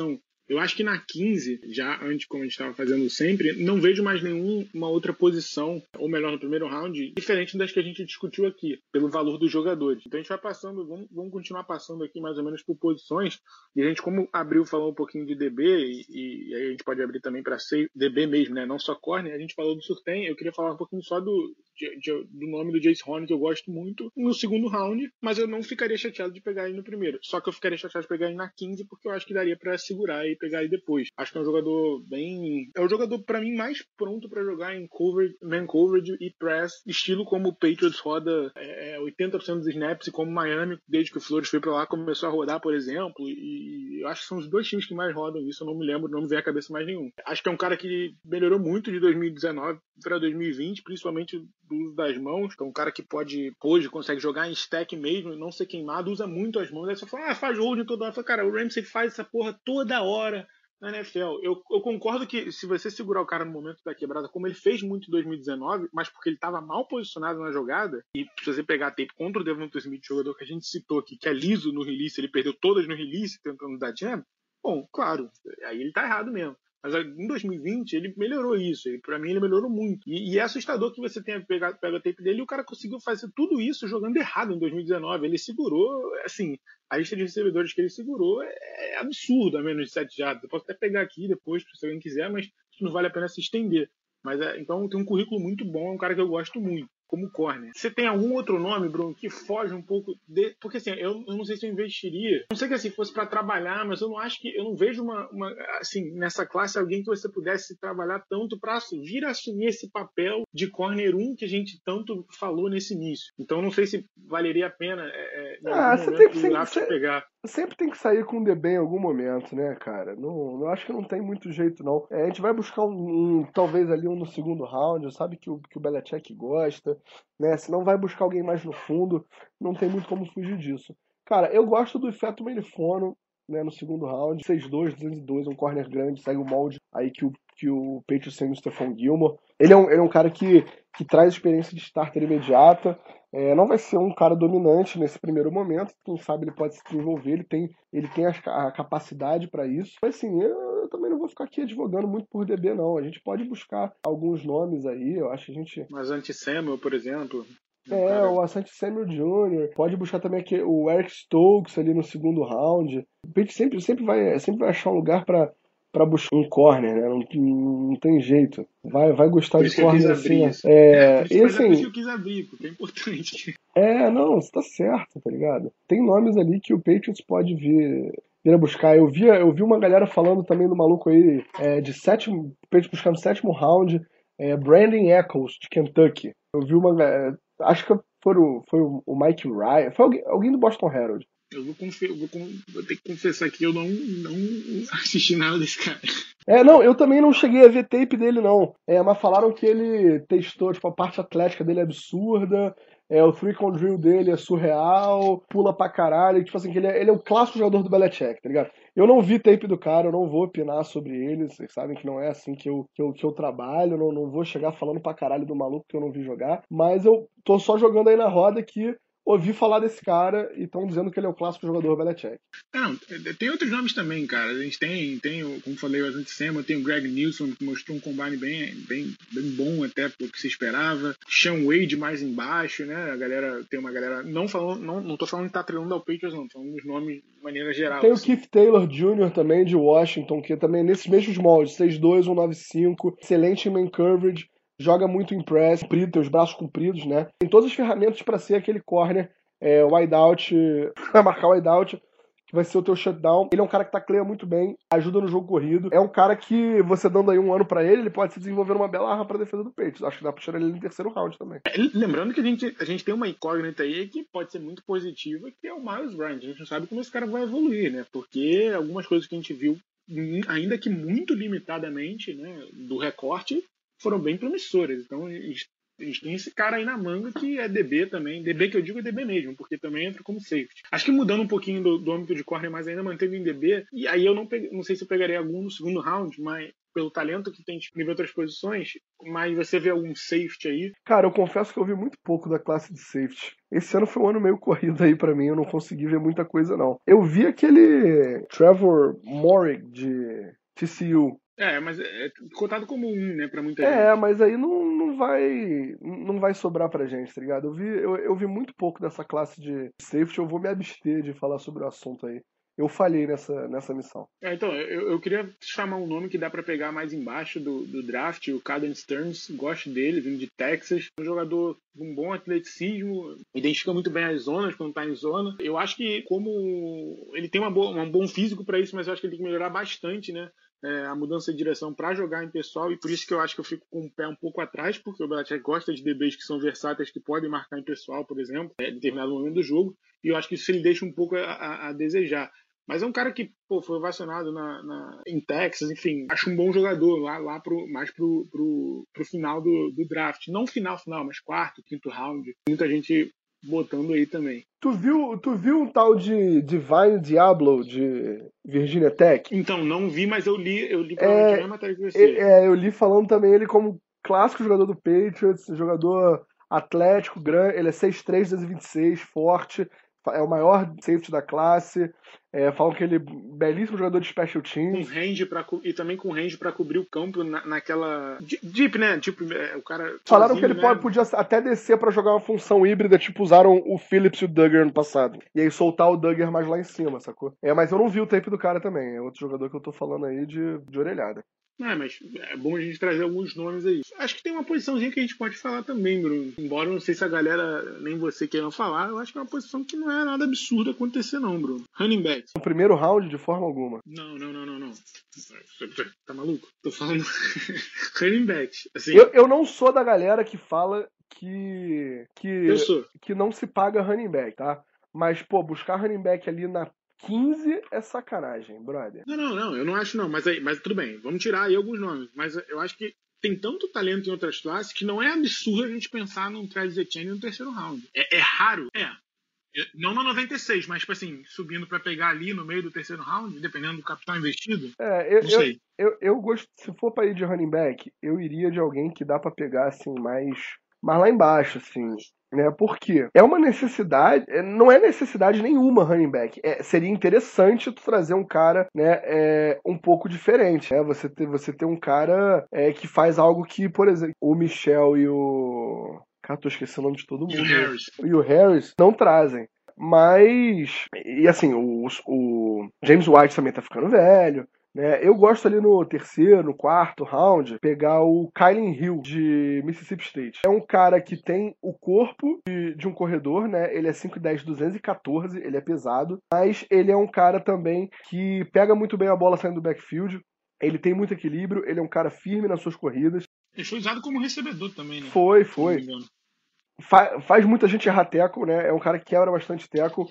Eu acho que na quinze, já antes, como a gente estava fazendo sempre, não vejo mais nenhuma outra posição, ou melhor, no primeiro round, diferente das que a gente discutiu aqui, pelo valor dos jogadores. Então a gente vai passando, vamos, vamos continuar passando aqui mais ou menos por posições, e a gente, como abriu, falou um pouquinho de D B, e, e aí a gente pode abrir também para D B mesmo, né? Não só corner, a gente falou do Surtain, eu queria falar um pouquinho só do, de, de, do nome do Jace Horn, que eu gosto muito, no segundo round, mas eu não ficaria chateado de pegar ele no primeiro. Só que eu ficaria chateado de pegar ele na quinze, porque eu acho que daria para segurar e pegar ele depois. Acho que é um jogador bem... É o jogador, para mim, mais pronto para jogar em coverage, man coverage e press, estilo como o Patriots roda é, oitenta por cento dos snaps, e como Miami, desde que o Flores foi para lá, começou a rodar, por exemplo, e eu acho que são os dois times que mais rodam isso, eu não me lembro, não me vem à cabeça mais nenhum. Acho que é um cara que melhorou muito de dois mil e dezenove para dois mil e vinte, principalmente do uso das mãos. Então, um cara que pode, hoje, consegue jogar em stack mesmo, não ser queimado, usa muito as mãos. Aí você fala, ah, faz holding toda hora. Fala, cara, o Ramsey faz essa porra toda hora na N F L. Eu, eu concordo que se você segurar o cara no momento da quebrada, como ele fez muito em dois mil e dezenove, mas porque ele estava mal posicionado na jogada, e se você pegar a tape contra o Devonta Smith, jogador que a gente citou aqui, que é liso no release, ele perdeu todas no release tentando dar jam, bom, claro, aí ele tá errado mesmo. Mas em dois mil e vinte ele melhorou isso. Para mim ele melhorou muito. E, e é assustador que você tenha pegado pega a tape dele e o cara conseguiu fazer tudo isso jogando errado em dois mil e dezenove. Ele segurou, assim, a lista de recebedores que ele segurou é, é absurdo a menos de sete jardas. Eu posso até pegar aqui depois, se alguém quiser, mas não vale a pena se estender. Mas é, então tem um currículo muito bom, é um cara que eu gosto muito, como corner. Você tem algum outro nome, Bruno, que foge um pouco de... Porque assim, eu, eu não sei se eu investiria. Não sei que assim fosse para trabalhar, mas eu não acho que eu não vejo uma, uma assim nessa classe alguém que você pudesse trabalhar tanto para vir assumir esse papel de corner um que a gente tanto falou nesse início. Então não sei se valeria a pena é, em ah, algum você momento tem, do draft você, pegar. Sempre tem que sair com o D B em algum momento, né, cara? Não, não acho que não tem muito jeito, não. É, a gente vai buscar um, um, talvez ali um no segundo round, sabe que o, que o Belichick gosta, né? Se não vai buscar alguém mais no fundo, não tem muito como fugir disso. Cara, eu gosto do Ifeatu Melifono, né, no segundo round, seis dois, duzentos e dois, um corner grande, segue o molde aí que o, que o Patriots tem no Stephon Gilmore. Ele é um, ele é um cara que, que traz experiência de starter imediata. É, não vai ser um cara dominante nesse primeiro momento, quem sabe ele pode se desenvolver, ele tem, ele tem a, a capacidade para isso. Mas assim, eu, eu também não vou ficar aqui advogando muito por D B, não. A gente pode buscar alguns nomes aí, eu acho que a gente... Mas Anti-Samuel, por exemplo... É, cara... o Asante Samuel Júnior Pode buscar também aqui o Eric Stokes ali no segundo round. O Pete sempre, sempre, vai, sempre vai achar um lugar para para buscar um corner, né? Não, não tem jeito. Vai, vai gostar por de isso que eu quis corner abrir assim. isso. É, É, por isso, e, mas é por isso assim, que eu quis abrir, porque é importante. É, não, você tá certo, tá ligado? Tem nomes ali que o Patriots pode vir, vir a buscar. Eu vi, eu vi uma galera falando também do maluco aí é, de sétimo, o Patriots buscando sétimo round, é, Brandon Eccles, de Kentucky. Eu vi uma galera, acho que foi o, foi o Mike Ryan, foi alguém, alguém do Boston Herald. Eu vou, confe- eu vou, con- vou ter que confessar que eu não, não assisti nada desse cara. É, não, eu também não cheguei a ver tape dele, não. É, mas falaram que ele testou, tipo, a parte atlética dele é absurda, é, o three con drill dele é surreal, pula pra caralho, tipo assim, que ele é, ele é o clássico jogador do Belichick, tá ligado? Eu não vi tape do cara, eu não vou opinar sobre ele, vocês sabem que não é assim que eu, que eu, que eu trabalho, não, não vou chegar falando pra caralho do maluco que eu não vi jogar, mas eu tô só jogando aí na roda que ouvi falar desse cara e estão dizendo que ele é o clássico jogador Belichick. Não, tem outros nomes também, cara. A gente tem, tem como falei, o Asante Samuel, tem o Greg Nilsson, que mostrou um combine bem, bem, bem bom até pelo que se esperava. Sean Wade mais embaixo, né? A galera, tem uma galera, não falando, não, não tô falando que tá treinando ao Patriots, não, tô falando dos nomes de maneira geral. Tem assim. o Keith Taylor Júnior também, de Washington, que também é nesses mesmos moldes, seis dois, um nove cinco, excelente em man coverage, joga muito em press, comprido, tem os braços compridos, né? Tem todas as ferramentas para ser aquele corner, é, wideout, vai marcar o wideout, que vai ser o teu shutdown. Ele é um cara que tacleia muito bem, ajuda no jogo corrido. É um cara que, você dando aí um ano pra ele, ele pode se desenvolver uma bela arma pra defesa do Patriots. Acho que dá pra tirar ele no terceiro round também. É, lembrando que a gente, a gente tem uma incógnita aí que pode ser muito positiva, que é o Myles Bryant. A gente não sabe como esse cara vai evoluir, né? Porque algumas coisas que a gente viu, ainda que muito limitadamente, né, do recorte, foram bem promissoras. Então, a gente tem esse cara aí na manga que é D B também. D B que eu digo é D B mesmo, porque também entra como safety. Acho que mudando um pouquinho do, do âmbito de corner, mas ainda mantendo em D B. E aí eu não, peguei, não sei se eu pegaria algum no segundo round, mas pelo talento que tem disponível em outras posições, mas você vê algum safety aí? Cara, eu confesso que eu vi muito pouco da classe de safety. Esse ano foi um ano meio corrido aí pra mim, eu não consegui ver muita coisa não. Eu vi aquele Trevor Moehrig de T C U. É, mas é cotado como um, né, pra muita É, gente. mas aí não, não vai não vai sobrar pra gente, tá ligado? Eu vi, eu, eu vi muito pouco dessa classe de safety, eu vou me abster de falar sobre o assunto aí. Eu falhei nessa, nessa missão. É, então, eu, eu queria chamar um nome que dá pra pegar mais embaixo do, do draft, o Caden Stearns, gosto dele, vindo de Texas, um jogador com um bom atleticismo, identifica muito bem as zonas quando tá em zona. Eu acho que como ele tem uma boa, um bom físico pra isso, mas eu acho que ele tem que melhorar bastante, né? É, a mudança de direção para jogar em pessoal, e por isso que eu acho que eu fico com o pé um pouco atrás, porque o Belichick gosta de D Bs que são versáteis, que podem marcar em pessoal, por exemplo, em determinado momento do jogo, e eu acho que isso ele deixa um pouco a, a, a desejar. Mas é um cara que pô, foi ovacionado na, na, em Texas, enfim, acho um bom jogador lá, lá pro, mais pro, pro, pro final do, do draft. Não final, final, mas quarto, quinto round. Muita gente botando aí também. Tu viu, tu viu um tal de Divine Diablo de Virginia Tech? Então, não vi, mas eu li, eu li provavelmente a mesma matéria que você. É, eu li falando também ele como clássico jogador do Patriots, jogador atlético, grande, ele é seis três, duzentos e vinte e seis, forte, é o maior safety da classe. É, falam que ele é belíssimo jogador de special Com teams. range pra, e também com range pra cobrir o campo na, naquela. Deep, né? Tipo, é, o cara. Falaram sozinho, que ele né? pode, podia até descer pra jogar uma função híbrida, tipo usaram o Phillips e o Duggar no passado. E aí soltar o Duggar mais lá em cima, sacou? É, mas eu não vi o tape do cara também. É outro jogador que eu tô falando aí de, de orelhada. É, mas é bom a gente trazer alguns nomes aí. Acho que tem uma posiçãozinha que a gente pode falar também, Bruno. Embora eu não sei se a galera, nem você queiram falar, eu acho que é uma posição que não é nada absurdo acontecer, não, Bruno. Running back. No primeiro round, de forma alguma. Não, não, não, não, não. Tá maluco? Tô falando running back. Assim, Eu, eu não sou da galera que fala que, que, eu sou. que não se paga running back, tá? Mas, pô, buscar running back ali na quinze é sacanagem, brother. Não, não, não, eu não acho não, mas, aí, mas tudo bem, vamos tirar aí alguns nomes, mas eu acho que tem tanto talento em outras classes que não é absurdo a gente pensar num Travis Etienne no terceiro round. É, é raro? É. Não no noventa e seis, mas tipo assim, subindo pra pegar ali no meio do terceiro round, dependendo do capital investido. É, eu, não sei. Eu, eu, eu gosto, se for pra ir de running back, eu iria de alguém que dá pra pegar, assim, mais, mais lá embaixo, assim, né? Por quê? É uma necessidade, não é necessidade nenhuma running back. É, seria interessante tu trazer um cara, né, é, um pouco diferente, né? Você ter, você ter um cara é, que faz algo que, por exemplo, o Michel e o... Cara, tô esquecendo o nome de todo mundo. E o Harris. E o Harris não trazem. Mas, e assim, o, o James White também tá ficando velho, né? Eu gosto ali no terceiro, no quarto round, pegar o Kylin Hill de Mississippi State. É um cara que tem o corpo de, de um corredor, né? Ele é cinco dez, duzentos e quatorze, ele é pesado, mas ele é um cara também que pega muito bem a bola saindo do backfield. Ele tem muito equilíbrio, ele é um cara firme nas suas corridas. Ele foi usado como recebedor também, né? Foi, foi. Fa- faz muita gente errar teco, né? É um cara que quebra bastante teco.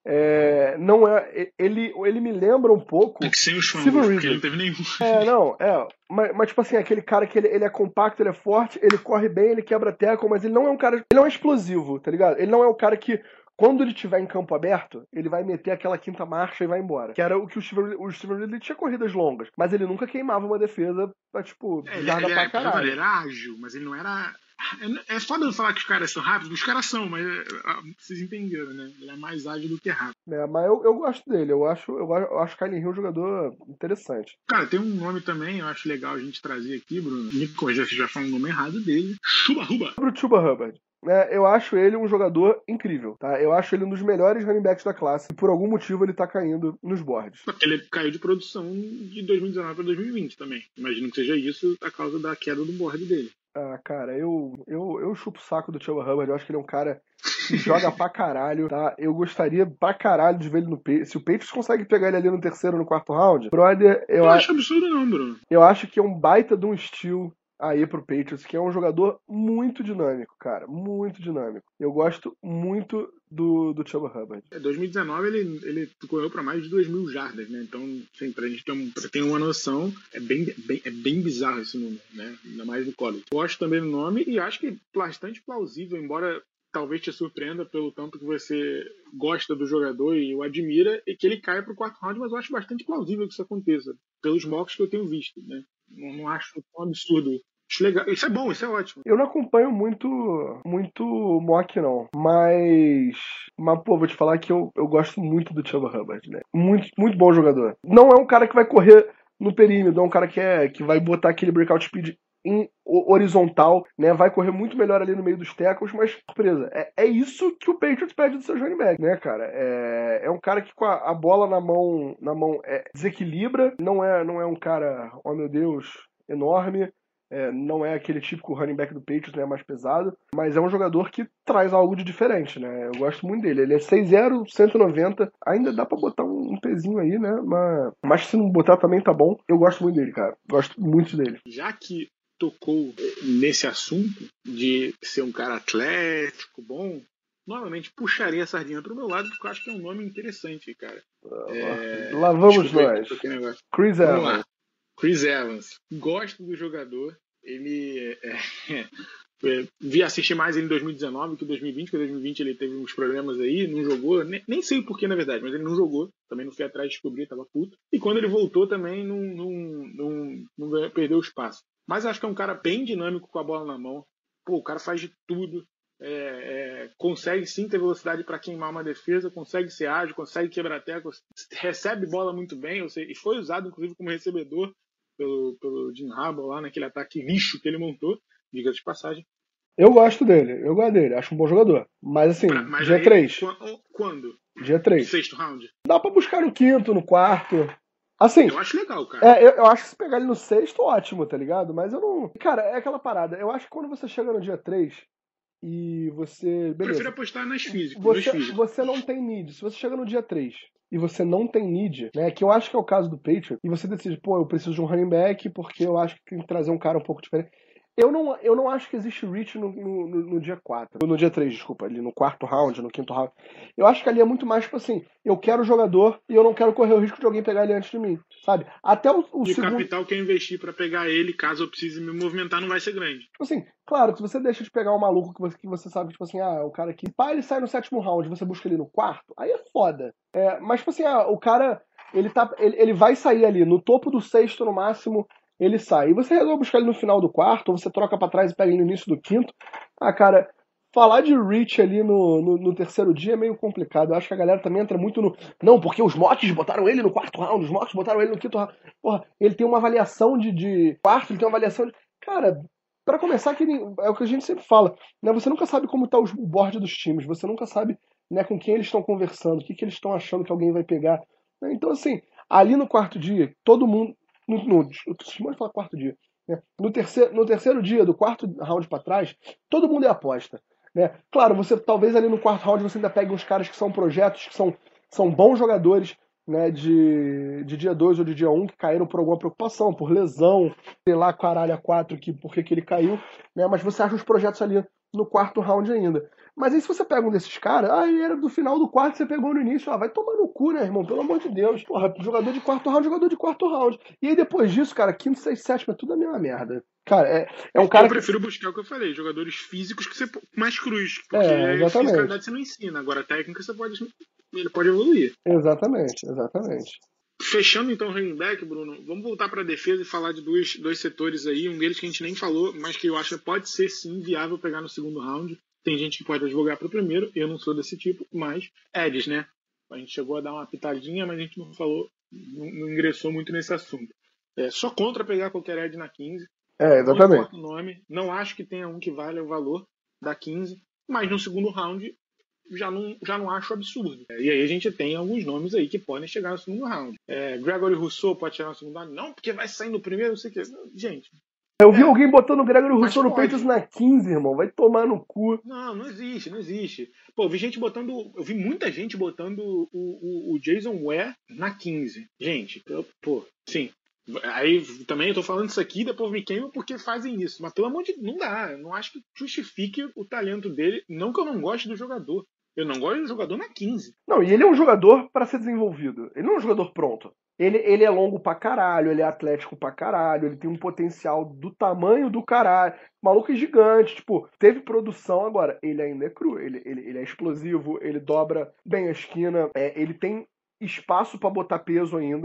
É, não é, ele, ele me lembra um pouco. É que sem os Steven fãs, porque Ridley. ele não teve nenhum. É, não, é. Mas, mas, tipo assim, aquele cara que ele, ele é compacto, ele é forte, ele corre bem, ele quebra teco, mas ele não é um cara. Ele não é explosivo, tá ligado? Ele não é o cara que, quando ele tiver em campo aberto, ele vai meter aquela quinta marcha e vai embora. Que era o que o Steven, o Steven Ridley tinha corridas longas, mas ele nunca queimava uma defesa pra, tipo, É, ele, jarda ele, pra é, caralho. ele era ágil, mas ele não era. É, é foda falar que os caras são rápidos, os caras são, mas é, vocês entenderam, né? Ele é mais ágil do que rápido. É, mas eu, eu gosto dele, eu acho, eu, eu acho o Kylin Hill um jogador interessante. Cara, tem um nome também, eu acho legal a gente trazer aqui, Bruno. Me corrija se já fala o nome errado dele. Chuba Ruba. Sobre o Chuba Hubbard. É, eu acho ele um jogador incrível, tá? Eu acho ele um dos melhores running backs da classe. E por algum motivo ele tá caindo nos boards. Porque ele caiu de produção de dois mil e dezenove para dois mil e vinte também. Imagino que seja isso a causa da queda do board dele. Ah, cara, eu, eu, eu chupo o saco do Chuba Hubbard. Eu acho que ele é um cara que joga pra caralho, tá? Eu gostaria pra caralho de ver ele no Patriots. Se o Patriots consegue pegar ele ali no terceiro ou no quarto round, brother, eu, Eu a... acho absurdo não, Bruno. eu acho que é um baita de um steal aí pro Patriots, que é um jogador muito dinâmico, cara, muito dinâmico. Eu gosto muito do, do Chuba Hubbard. Em dois mil e dezenove ele, ele correu para mais de duas mil jardas, né? Então, assim, pra gente ter, um, pra ter uma noção, é bem, bem, é bem bizarro esse número, né? Ainda mais no college. Gosto também do nome e acho que bastante plausível, embora talvez te surpreenda pelo tanto que você gosta do jogador e o admira, e que ele caia pro quarto round, mas eu acho bastante plausível que isso aconteça, pelos mocks que eu tenho visto, né? Não, não acho um absurdo. Acho legal. Isso é bom, isso é ótimo. Eu não acompanho muito muito mock, não. Mas, mas pô, vou te falar que eu, eu gosto muito do Chuba Hubbard, né? Muito, muito bom jogador. Não é um cara que vai correr no perímetro, é um cara que, é, que vai botar aquele breakout speed em horizontal, né? Vai correr muito melhor ali no meio dos tackles, mas, surpresa, é, é isso que o Patriots pede do seu running back, né, cara? É, é um cara que com a, a bola na mão, na mão é, desequilibra, não é, não é um cara, oh meu Deus, enorme, é, não é aquele típico running back do Patriots, né, mais pesado, mas é um jogador que traz algo de diferente, né? Eu gosto muito dele. Ele é seis zero, cento e noventa, ainda dá pra botar um, um pezinho aí, né? Mas, mas se não botar também tá bom. Eu gosto muito dele, cara. Gosto muito dele. Já que tocou nesse assunto de ser um cara atlético, bom, novamente puxaria a sardinha pro meu lado, porque eu acho que é um nome interessante, cara. É... Lá vamos nós. Chris Vamos Evans. lá. Chris Evans. Gosto do jogador. Ele é, é, vi assistir mais ele em dois mil e dezenove que em dois mil e vinte, porque em dois mil e vinte ele teve uns problemas aí, não jogou, nem, nem sei o porquê na verdade, mas ele não jogou, também não fui atrás de descobrir, tava puto. E quando ele voltou também não, não, não, não ganhou, perdeu o espaço. Mas acho que é um cara bem dinâmico com a bola na mão. Pô, o cara faz de tudo. É, é, consegue sim ter velocidade para queimar uma defesa, consegue ser ágil, consegue quebrar teclas, recebe bola muito bem, ou seja, e foi usado inclusive como recebedor pelo, pelo Jim Harbaugh lá naquele ataque lixo que ele montou, diga de passagem. Eu gosto dele, eu gosto dele, acho um bom jogador. Mas assim, pra, mas dia três. Quando? Dia três. Sexto round? Dá pra buscar no quinto, no quarto. Assim, eu acho legal, cara. É, eu, eu acho que se pegar ele no sexto, ótimo, tá ligado? Mas eu não. Cara, é aquela parada. Eu acho que quando você chega no dia três e você. Beleza. Prefiro apostar nas físicas. Você, você não tem need. Se você chega no dia três e você não tem need, né? Que eu acho que é o caso do Patriot, e você decide, pô, eu preciso de um running back porque eu acho que tem que trazer um cara um pouco diferente. Eu não, eu não acho que existe reach no, no, no dia quatro. No dia três, desculpa, ali no quarto round, no quinto round. Eu acho que ali é muito mais, tipo assim, eu quero o jogador e eu não quero correr o risco de alguém pegar ele antes de mim, sabe? Até o, o e segundo... o capital que eu investir pra pegar ele, caso eu precise me movimentar, não vai ser grande. Tipo assim, claro, que se você deixa de pegar um maluco que você, que você sabe, tipo assim, ah, o cara aqui, pá, ele sai no sétimo round, você busca ele no quarto, aí é foda. É, mas, tipo assim, ah, o cara, ele, tá, ele, ele vai sair ali no topo do sexto, no máximo, ele sai. E você resolve buscar ele no final do quarto, ou você troca pra trás e pega ele no início do quinto. Ah, cara, falar de reach ali no, no, no terceiro dia é meio complicado. Eu acho que a galera também entra muito no... Não, porque os mocks botaram ele no quarto round, os mocks botaram ele no quinto round. Porra, ele tem uma avaliação de, de quarto, ele tem uma avaliação de... Cara, pra começar, que é o que a gente sempre fala, né? Você nunca sabe como tá o board dos times, você nunca sabe, né, com quem eles estão conversando, o que, que eles estão achando que alguém vai pegar. Então, assim, ali no quarto dia, todo mundo... No, no, eu falar quarto dia. Né? No, terceiro, no terceiro dia, do quarto round pra trás, todo mundo é aposta. Né? Claro, você talvez ali no quarto round você ainda pegue uns caras que são projetos, que são, são bons jogadores, né, de, de dia dois ou de dia um, que caíram por alguma preocupação, por lesão, sei lá, caralho, a quatro, que, por que ele caiu. Né? Mas você acha os projetos ali no quarto round ainda. Mas aí se você pega um desses caras, ah, ele era do final do quarto, você pegou no início, ah, vai tomar no cu, né, irmão? Pelo amor de Deus. Porra, jogador de quarto round, jogador de quarto round. E aí depois disso, cara, quinto, sexto, sétimo, é tudo a mesma merda. Cara, é, é um cara Eu prefiro que... buscar o que eu falei, jogadores físicos que você mais cruz, porque é, exatamente. Fisicalidade você não ensina, agora a técnica você pode, ele pode evoluir. Exatamente, exatamente. Fechando então o running back, Bruno, vamos voltar para a defesa e falar de dois, dois setores aí, um deles que a gente nem falou, mas que eu acho que pode ser sim viável pegar no segundo round. Tem gente que pode advogar para o primeiro, eu não sou desse tipo, mas Eds, né? A gente chegou a dar uma pitadinha, mas a gente não falou, não, não ingressou muito nesse assunto. É, só contra pegar qualquer Ed na quinze. É, exatamente. Não importa o nome, não acho que tenha um que valha o valor da quinze, mas no segundo round já não, já não acho absurdo. E aí a gente tem alguns nomes aí que podem chegar no segundo round. É, Gregory Rousseau pode chegar no segundo round? Não, porque vai sair no primeiro, não sei o que. Gente... Eu vi é, alguém botando o Gregory Rousseau no Patriots na quinze, irmão. Vai tomar no cu. Não, não existe, não existe. Pô, eu vi gente botando... Eu vi muita gente botando o, o, o Jason Ware na quinze. Gente, eu, pô, sim. Aí também eu tô falando isso aqui, depois me queima porque fazem isso. Mas pelo amor de Deus, não dá. Eu não acho que justifique o talento dele. Não que eu não goste do jogador. Eu não gosto do jogador na quinze. Não, e ele é um jogador para ser desenvolvido. Ele não é um jogador pronto. Ele, ele é longo pra caralho, ele é atlético pra caralho, ele tem um potencial do tamanho do caralho. O maluco é gigante, tipo, teve produção agora. Ele ainda é cru, ele, ele, ele é explosivo, ele dobra bem a esquina, é, ele tem espaço pra botar peso ainda.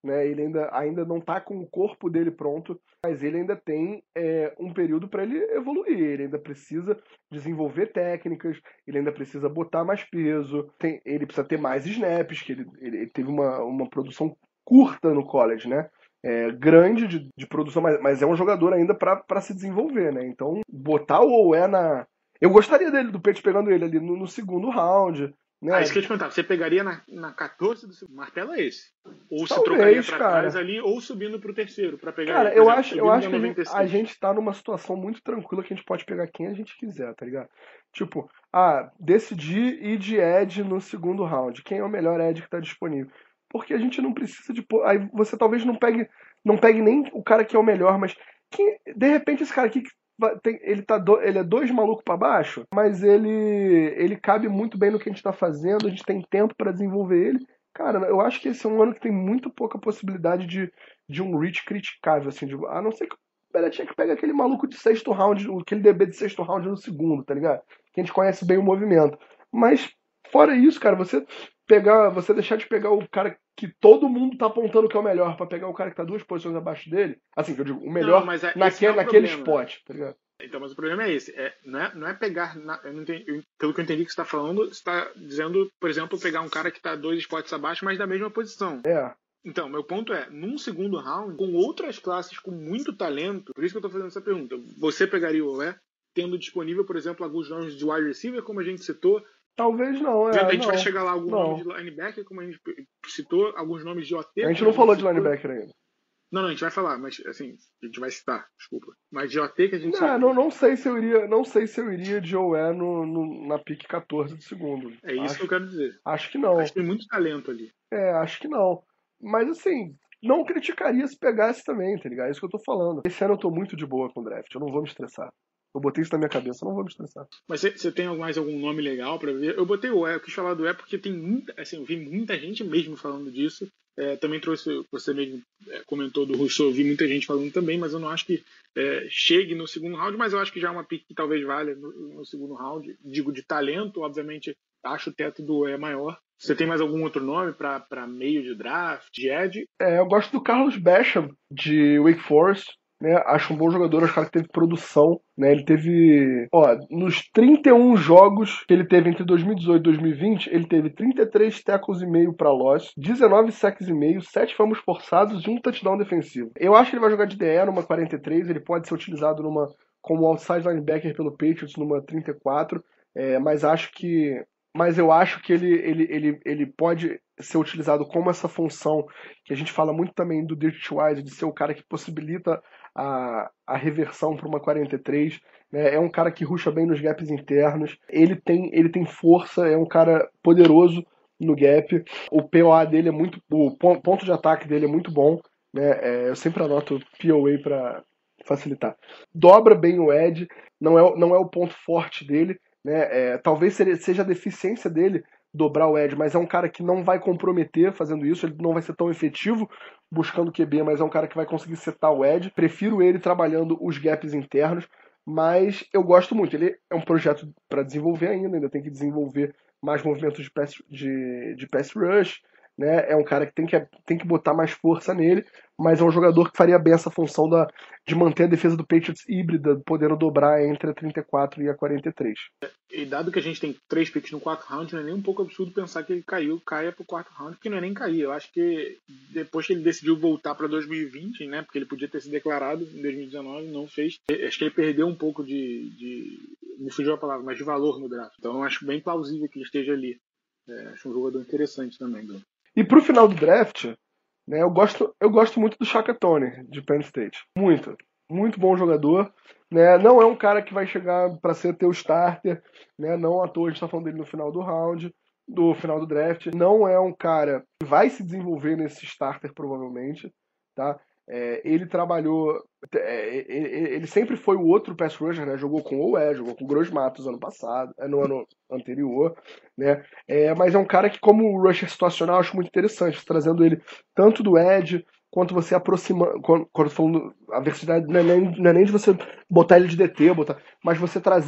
né? Ele ainda, ainda não está com o corpo dele pronto, mas ele ainda tem é, um período para ele evoluir. Ele ainda precisa desenvolver técnicas, ele ainda precisa botar mais peso, tem, ele precisa ter mais snaps, que ele, ele, ele teve uma, uma produção curta no college, né? É, grande de, de produção, mas, mas é um jogador ainda para se desenvolver, né? Então, botar o Oweh na... Eu gostaria dele, do Peixe pegando ele ali no, no segundo round, né? Ah, isso que eu ia te perguntar. Você pegaria na, na quatorze do segundo? Martelo é esse? Ou Talvez, se trocaria para cara. trás ali, ou subindo pro terceiro para pegar Cara, ele, eu exemplo, acho, eu acho que a gente, a noventa e seis. gente tá numa situação muito tranquila que a gente pode pegar quem a gente quiser, tá ligado? Tipo, ah, decidir ir de Ed no segundo round. Quem é o melhor Ed que tá disponível? Porque a gente não precisa de... Aí você talvez não pegue, não pegue nem o cara que é o melhor, mas que, de repente esse cara aqui, tem, ele, tá do, ele é dois malucos pra baixo, mas ele, ele cabe muito bem no que a gente tá fazendo, a gente tem tempo pra desenvolver ele. Cara, eu acho que esse é um ano que tem muito pouca possibilidade de, de um reach criticável, assim, de, a não ser que o Belichick pegue aquele maluco de sexto round, aquele D B de sexto round no segundo, tá ligado? Que a gente conhece bem o movimento. Mas, fora isso, cara, você pegar, você deixar de pegar o cara que todo mundo tá apontando que é o melhor pra pegar o cara que tá duas posições abaixo dele, assim, que eu digo, o melhor não, mas é, naquele, é o naquele problema. spot, tá ligado? Então, mas o problema é esse. É, não, é, não é pegar. Na, eu não entendi, eu, pelo que eu entendi que você está falando, você está dizendo, por exemplo, pegar um cara que está dois spots abaixo, mas da mesma posição. É. Então, meu ponto é, num segundo round, com outras classes com muito talento, por isso que eu estou fazendo essa pergunta, você pegaria o Oweh, tendo disponível, por exemplo, alguns nomes de wide receiver, como a gente citou? Talvez não, é. A gente não, vai chegar lá, algum não. nome de linebacker, como a gente citou, alguns nomes de O T. A gente não falou de linebacker ainda. Não, não, a gente vai falar, mas assim, a gente vai citar, desculpa. Mas de O T que a gente... Não, não, não sei se eu iria, não sei se eu iria de Oweh no, no, na pick quatorze do segundo. É isso acho, que eu quero dizer. Acho que não. Acho que tem muito talento ali. É, acho que não. Mas assim, não criticaria se pegasse também, tá ligado? É isso que eu tô falando. Esse ano eu tô muito de boa com o draft, eu não vou me estressar. Eu botei isso na minha cabeça, eu não vou me estressar. Mas você tem mais algum nome legal pra ver? Eu botei o E, eu quis falar do E porque tem muita, assim, eu vi muita gente mesmo falando disso. É, também trouxe, você mesmo é, comentou do Rousseau, eu vi muita gente falando também, mas eu não acho que é, chegue no segundo round, mas eu acho que já é uma pick que talvez valha no, no segundo round. Digo de talento, obviamente, acho o teto do E maior. Você tem mais algum outro nome para meio de draft, de Ed? É, eu gosto do Carlos Basham, de Wake Forest. Né, acho um bom jogador, acho que ele teve produção, né, ele teve, ó, nos trinta e um jogos que ele teve entre dois mil e dezoito e dois mil e vinte, ele teve trinta e três tackles e meio para loss, dezenove sacks e meio, sete fumbles forçados e um touchdown defensivo. Eu acho que ele vai jogar de D E numa quarenta e três, ele pode ser utilizado numa como outside linebacker pelo Patriots numa trinta e quatro, é, mas acho que mas eu acho que ele, ele, ele, ele pode ser utilizado como essa função que a gente fala muito também do Dirt Wise, de ser o cara que possibilita a, a reversão para uma quarenta e três. Né? É um cara que rusha bem nos gaps internos, ele tem, ele tem força, é um cara poderoso no gap, o P O A dele é muito, o ponto de ataque dele é muito bom, né? É, eu sempre anoto P O A para facilitar. Dobra bem o edge, não é, não é o ponto forte dele, né? É, talvez seja a deficiência dele dobrar o edge, mas é um cara que não vai comprometer fazendo isso, ele não vai ser tão efetivo buscando Q B, mas é um cara que vai conseguir setar o edge. Prefiro ele trabalhando os gaps internos, mas eu gosto muito. Ele é um projeto para desenvolver ainda, ainda tem que desenvolver mais movimentos de pass, de, de pass rush, né? É um cara que tem, que tem que botar mais força nele, mas é um jogador que faria bem essa função da, de manter a defesa do Patriots híbrida, podendo dobrar entre a trinta e quatro e a quarenta e três. E dado que a gente tem três picks no quarto round, não é nem um pouco absurdo pensar que ele caiu, caia pro quarto round, porque não é nem cair. Eu acho que depois que ele decidiu voltar para dois mil e vinte, né, porque ele podia ter se declarado em dois mil e dezenove, não fez. Acho que ele perdeu um pouco de, de me fugiu a palavra, mas de valor no draft. Então eu acho bem plausível que ele esteja ali. É, acho um jogador interessante também, Bruno. E pro final do draft, né, eu gosto, eu gosto muito do Shaka Toney, de Penn State. Muito. Muito bom jogador. Né? Não é um cara que vai chegar para ser teu starter. Né? Não à toa a gente tá falando dele no final do round, do final do draft. Não é um cara que vai se desenvolver nesse starter, provavelmente. Tá? É, ele trabalhou... É, ele, ele sempre foi o outro pass rusher, né? Jogou com o Oweh, jogou com o Gross Matos ano passado, no ano anterior, né? É, mas é um cara que, como rusher situacional, eu acho muito interessante, trazendo ele tanto do edge, quanto você aproximando, quando, quando falando a versatilidade, não é, nem, não é nem de você botar ele de D T, botar, mas você trazer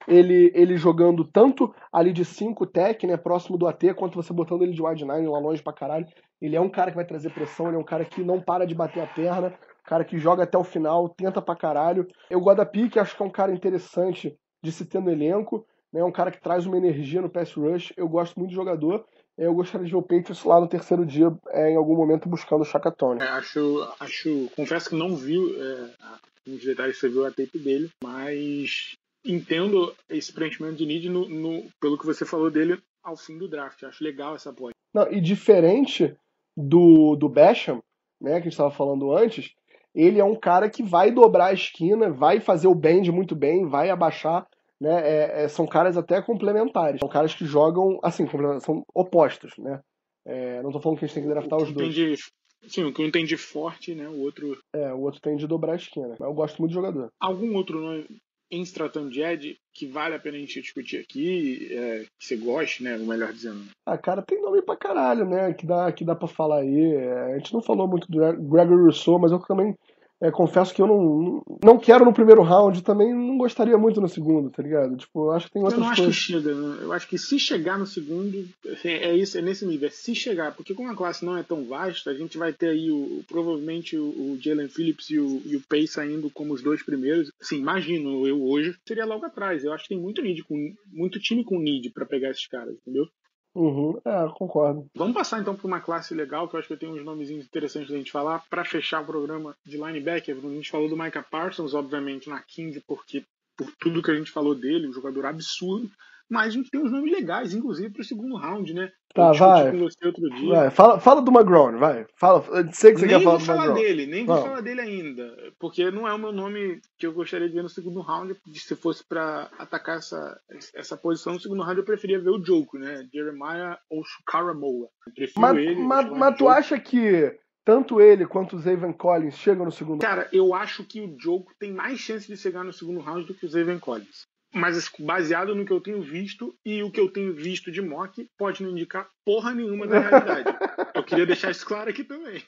ele, ele jogando tanto ali de cinco tech, né, próximo do A T, quanto você botando ele de wide nine lá longe pra caralho. Ele é um cara que vai trazer pressão, ele é um cara que não para de bater a perna, cara que joga até o final, tenta pra caralho. Eu gosto da pique, acho que é um cara interessante de se ter no elenco, né, um cara que traz uma energia no pass rush. Eu gosto muito do jogador. Eu gostaria de ver o Patriots lá no terceiro dia, é, em algum momento, buscando o Shaka Toney. É, acho, acho, confesso que não vi é, os detalhes que você viu a tape dele, mas entendo esse preenchimento de need no, no, pelo que você falou dele ao fim do draft. Acho legal essa aposta. Não, e diferente do, do Basham, né, que a gente estava falando antes, ele é um cara que vai dobrar a esquina, vai fazer o bend muito bem, vai abaixar, né, é, é, são caras até complementares, são caras que jogam, assim, são opostos, né, é, não tô falando que a gente tem que draftar os dois. Entendi. Sim, o que eu entendi forte, né, o outro... É, o outro tem de dobrar a esquina, mas eu gosto muito do jogador. Algum outro nome em se tratando de Ed que vale a pena a gente discutir aqui, é, que você goste, né, ou melhor dizendo? Ah, cara, tem nome pra caralho, né, que dá, que dá pra falar aí. É, a gente não falou muito do Gregory Rousseau, mas eu também é, confesso que eu não, não quero no primeiro round, também não gostaria muito no segundo, tá ligado? Tipo, eu acho que tem outras coisas. Eu não coisas. acho que chega, né? Eu acho que se chegar no segundo, é, isso, é nesse nível, é se chegar, porque como a classe não é tão vasta, a gente vai ter aí o, provavelmente o, o Jalen Phillips e o, e o Pace saindo como os dois primeiros. Assim, imagino eu hoje, seria logo atrás. Eu acho que tem muito need, com, muito time com need pra pegar esses caras, entendeu? Uhum, é, concordo. Vamos passar então para uma classe legal, que eu acho que eu tenho uns nomezinhos interessantes da gente falar, para fechar o programa de linebacker. A gente falou do Micah Parsons, obviamente, na quinze, porque por tudo que a gente falou dele, um jogador absurdo, mas a gente tem uns nomes legais, inclusive para o segundo round, né? Tá, eu discuti vai. com você outro dia. Vai. Fala, fala do McGrone, vai. Fala, eu sei que você nem quer falar vou do falar McGrone. dele, nem vou Não. falar dele ainda, porque não é o meu nome que eu gostaria de ver no segundo round. Se fosse para atacar essa, essa posição no segundo round, eu preferia ver o Joko, né? Jeremiah ou Shukaramoa. Eu prefiro Mas, ele. mas, mas tu acha que tanto ele quanto o Zaven Collins chegam no segundo? Cara, eu acho que o Joko tem mais chance de chegar no segundo round do que o Zaven Collins. Mas baseado no que eu tenho visto, e o que eu tenho visto de mock, pode não indicar porra nenhuma da realidade. Eu queria deixar isso claro aqui também.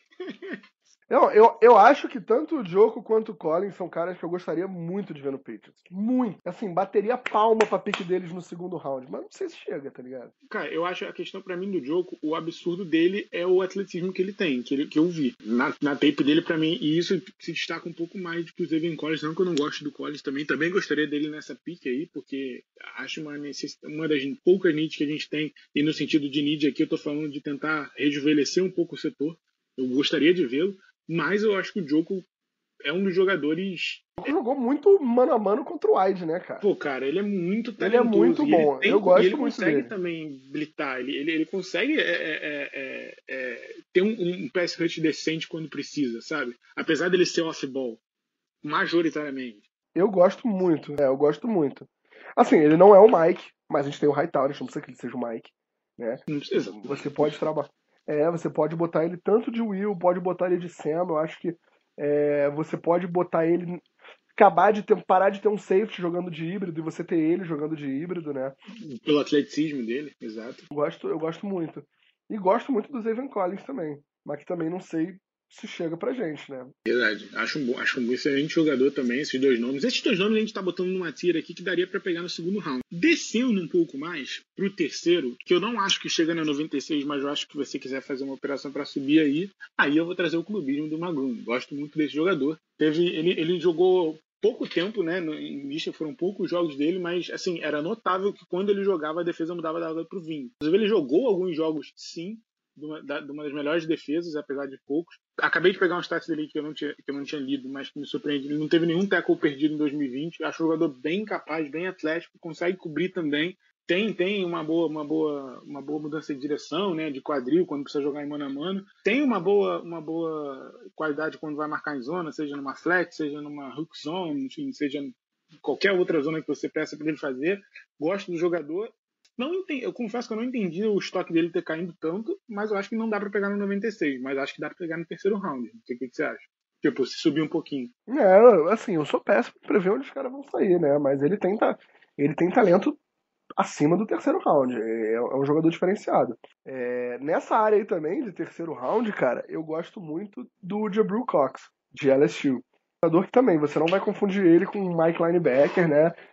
Não, eu, eu acho que tanto o Joko quanto o Collins são caras que eu gostaria muito de ver no Patriots. Muito. Assim, bateria palma pra pique deles no segundo round. Mas não sei se chega, tá ligado? Cara, eu acho a questão pra mim do Joko, o absurdo dele é o atletismo que ele tem, que, ele, que eu vi. Na, na tape dele, pra mim, e isso se destaca um pouco mais do que o Zaven Collins. Não que eu não gosto do Collins também. Também gostaria dele nessa pique aí, porque acho uma, necess... uma das poucas needs que a gente tem. E no sentido de need aqui, eu tô falando de tentar rejuvenescer um pouco o setor. Eu gostaria de vê-lo. Mas eu acho que o Joko é um dos jogadores... Ele jogou muito mano a mano contra o Wide, né, cara? Pô, cara, ele é muito talentoso. Ele é muito bom. Ele tem, eu gosto e ele muito consegue dele. também blitar. Ele, ele, ele consegue é, é, é, é, ter um, um pass rush decente quando precisa, sabe? Apesar dele ser off-ball, majoritariamente. Eu gosto muito. É, eu gosto muito. Assim, ele não é o Mike, mas a gente tem o Hightower, não precisa que ele seja o Mike, né? Não precisa. Você pode trabalhar... É, você pode botar ele tanto de Will, pode botar ele de Sam. Eu acho que é, você pode botar ele... Acabar de ter, parar de ter um safety jogando de híbrido e você ter ele jogando de híbrido, né? Pelo atleticismo dele, exato. Eu gosto, eu gosto muito. E gosto muito do Zaven Collins também. Mas que também não sei se chega pra gente, né? Verdade. Acho um, bom, acho um excelente jogador também, esses dois nomes. Esses dois nomes a gente tá botando numa tira aqui que daria pra pegar no segundo round. Descendo um pouco mais pro terceiro, que eu não acho que chega na noventa e seis, mas eu acho que se você quiser fazer uma operação pra subir aí, aí eu vou trazer o clubismo do McGrone. Gosto muito desse jogador. Teve, ele, ele jogou pouco tempo, né? Em lista foram poucos jogos dele, mas assim, era notável que quando ele jogava, a defesa mudava da água pro vinho. Inclusive, ele jogou alguns jogos, sim, de uma, de uma das melhores defesas, apesar de poucos. Acabei de pegar um stats dele que eu não tinha, que eu não tinha lido, mas que me surpreende. Ele não teve nenhum tackle perdido em dois mil e vinte. Acho um jogador bem capaz, bem atlético, consegue cobrir também. Tem, tem uma, boa, uma, boa, uma boa mudança de direção, né, de quadril, quando precisa jogar em mano a mano. Tem uma boa, uma boa qualidade quando vai marcar em zona, seja numa flex, seja numa hook zone, enfim, seja em qualquer outra zona que você peça para ele fazer. Gosto do jogador. Não entendi, eu confesso que eu não entendi o estoque dele ter caído tanto, mas eu acho que não dá para pegar no noventa e seis, mas acho que dá para pegar no terceiro round. O que, que você acha? Tipo, se subir um pouquinho. É, assim, eu sou péssimo pra prever onde os caras vão sair, né? Mas ele tem, ele tem talento acima do terceiro round. É, é um jogador diferenciado. É, nessa área aí também, de terceiro round, cara, eu gosto muito do Jabril Cox, de L S U. Jogador que também, você não vai confundir ele com o Mike Linebacker, né?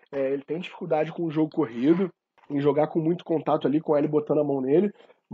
É, ele tem dificuldade com o jogo corrido, em jogar com muito contato ali, com ele botando a mão nele,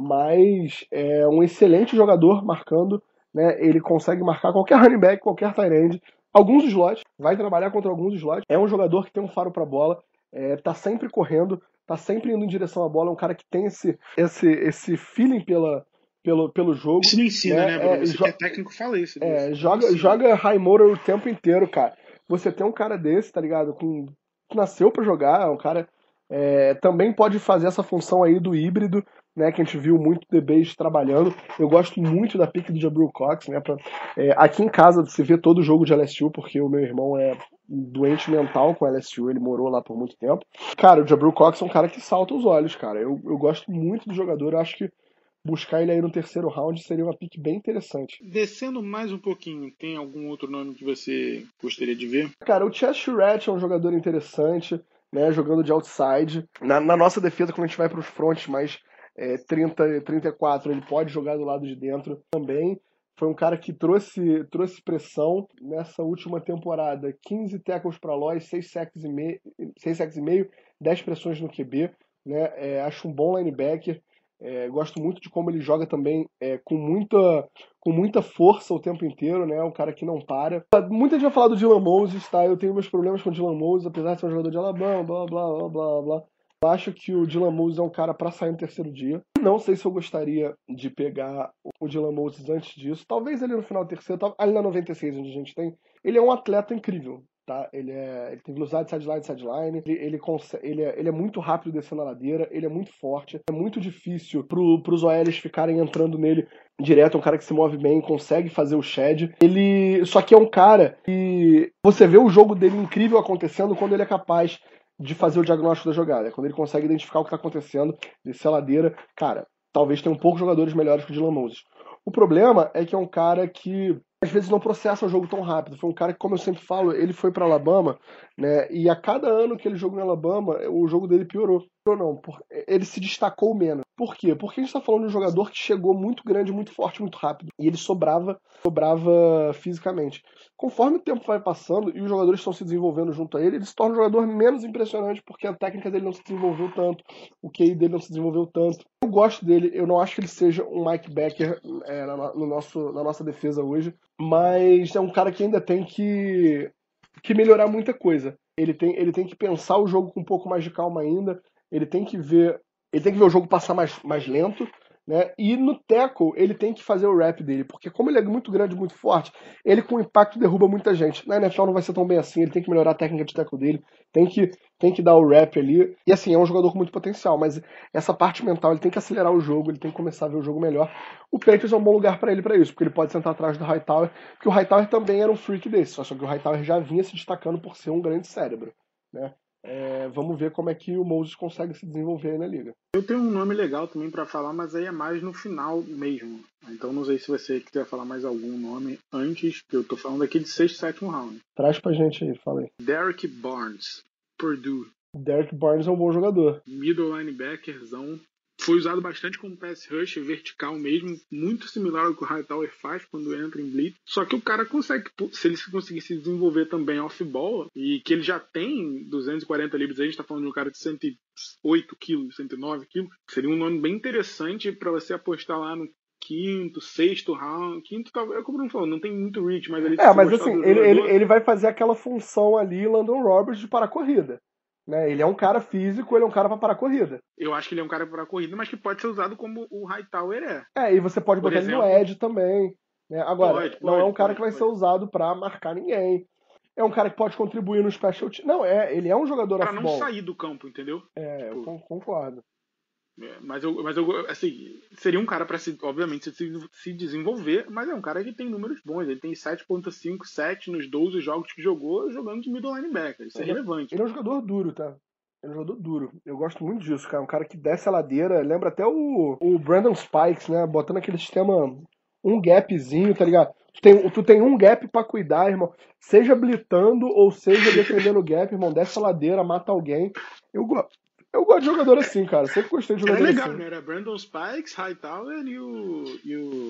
mas é um excelente jogador marcando, né? Ele consegue marcar qualquer running back, qualquer tight end, alguns slots, vai trabalhar contra alguns slots. É um jogador que tem um faro para bola, é, tá sempre correndo, tá sempre indo em direção à bola, é um cara que tem esse, esse, esse feeling pela, pelo, pelo jogo. Isso não ensina, né, né? Bruno? É, Você jo- que é técnico, fala isso. é, Não joga, ensina. joga high motor o tempo inteiro, cara. Você tem um cara desse, tá ligado? Com, que nasceu pra jogar, é um cara é, também pode fazer essa função aí do híbrido, né? Que a gente viu muito The Base trabalhando. Eu gosto muito da pick do Jabril Cox, né? Pra, é, aqui em casa você vê todo o jogo de L S U, porque o meu irmão é doente mental com L S U, ele morou lá por muito tempo. Cara, o Jabril Cox é um cara que salta os olhos, cara. Eu, eu gosto muito do jogador, eu acho que buscar ele aí no terceiro round seria uma pick bem interessante. Descendo mais um pouquinho, tem algum outro nome que você gostaria de ver? Cara, o Chess Surratt é um jogador interessante, né? Jogando de outside. Na, na nossa defesa, quando a gente vai para os fronts mais é, trinta, trinta e quatro, ele pode jogar do lado de dentro também. Foi um cara que trouxe, trouxe pressão nessa última temporada. quinze tackles para Lois, seis sacks e meio, seis sacks e meio, dez pressões no Q B. Né? É, acho um bom linebacker. É, gosto muito de como ele joga também é, com, muita, com muita força o tempo inteiro, né? Um cara que não para. Muita gente vai falar do Dylan Moses, tá? Eu tenho meus problemas com o Dylan Moses, apesar de ser um jogador de Alabama, blá, blá, blá, blá, blá. Eu acho que o Dylan Moses é um cara pra sair no terceiro dia. Não sei se eu gostaria de pegar o Dylan Moses antes disso. Talvez ele no final do terceiro, tal- ali na noventa e seis, onde a gente tem. Ele é um atleta incrível. Tá? Ele, é, ele tem velocidade sideline, sideline. Ele, ele, consegue, ele, é, ele é muito rápido descendo a ladeira. Ele é muito forte. É muito difícil pro, pros O Ls ficarem entrando nele direto. É um cara que se move bem, consegue fazer o shed. Ele só que é um cara que você vê o jogo dele incrível acontecendo quando ele é capaz de fazer o diagnóstico da jogada. Quando ele consegue identificar o que está acontecendo, descer a ladeira. Cara, talvez tenha um pouco jogadores melhores que o Dylan Moses. O problema é que é um cara que às vezes não processa o jogo tão rápido. Foi um cara que, como eu sempre falo, ele foi para Alabama, né? E a cada ano que ele jogou em Alabama, o jogo dele piorou. Ou não, por, ele se destacou menos. Por quê? Porque a gente está falando de um jogador que chegou muito grande, muito forte, muito rápido. E ele sobrava, sobrava fisicamente. Conforme o tempo vai passando e os jogadores estão se desenvolvendo junto a ele, ele se torna um jogador menos impressionante porque a técnica dele não se desenvolveu tanto, o Q I dele não se desenvolveu tanto. Eu gosto dele, eu não acho que ele seja um Mike Becker é, na, no nosso, na nossa defesa hoje, mas é um cara que ainda tem que, que melhorar muita coisa. Ele tem, ele tem que pensar o jogo com um pouco mais de calma ainda, ele tem que ver, ele tem que ver o jogo passar mais, mais lento, né? E no tackle ele tem que fazer o rap dele, porque como ele é muito grande, muito forte, ele com impacto derruba muita gente. Na N F L não vai ser tão bem assim, ele tem que melhorar a técnica de tackle dele, tem que, tem que dar o rap ali. E assim, é um jogador com muito potencial, mas essa parte mental, ele tem que acelerar o jogo, ele tem que começar a ver o jogo melhor. O Patriots é um bom lugar para ele para isso, porque ele pode sentar atrás do Hightower, porque o Hightower também era um freak desse, só que o Hightower já vinha se destacando por ser um grande cérebro, né? É, vamos ver como é que o Moses consegue se desenvolver aí na liga. Eu tenho um nome legal também para falar, mas aí é mais no final mesmo. Então não sei se você quiser falar mais algum nome antes, que eu tô falando aqui de sexto, sétimo round. Traz pra gente aí, fala aí. Derrick Barnes, Purdue. Derrick Barnes é um bom jogador. Middle linebackerzão. Foi usado bastante como pass rush vertical mesmo, muito similar ao que o Hightower faz quando entra em blitz. Só que o cara consegue, se ele conseguir se desenvolver também off-ball, e que ele já tem duzentos e quarenta libras, a gente tá falando de um cara de cento e oito quilos, cento e nove quilos, seria um nome bem interessante para você apostar lá no quinto, sexto round. Quinto, talvez, é como o Bruno falou, não tem muito reach, mas ele É, mas assim, ele, ele, ele vai fazer aquela função ali, Landon Roberts, de parar a corrida. Né? Ele é um cara físico, ele é um cara pra parar a corrida. Eu acho que ele é um cara para corrida, mas que pode ser usado como o Hightower é. É, e você pode Por botar exemplo, ele no edge também. Né? Agora, pode, não pode, é um cara pode, que vai pode. ser usado pra marcar ninguém. É um cara que pode contribuir no special team. Não, é, ele é um jogador Pra não off-ball. sair do campo, entendeu? É, Tipo, eu con- concordo. é, mas eu, mas eu, assim, seria um cara para se, obviamente, se, se desenvolver, mas é um cara que tem números bons. Ele tem sete ponto cinco, sete nos doze jogos que jogou, jogando de middle linebacker. Isso é Ele, relevante. ele é um jogador duro, tá? Ele é um jogador duro. Eu gosto muito disso, cara. Um cara que desce a ladeira. Lembra até o, o Brandon Spikes, né? Botando aquele sistema, um gapzinho, tá ligado? Tu tem, tu tem um gap pra cuidar, irmão. Seja blitando ou seja defendendo o gap, irmão. Desce a ladeira, mata alguém. Eu gosto. Eu gosto de jogador assim, cara. Sempre gostei de Era jogador legal, assim. né? Era Brandon Spikes, Hightower e o, e o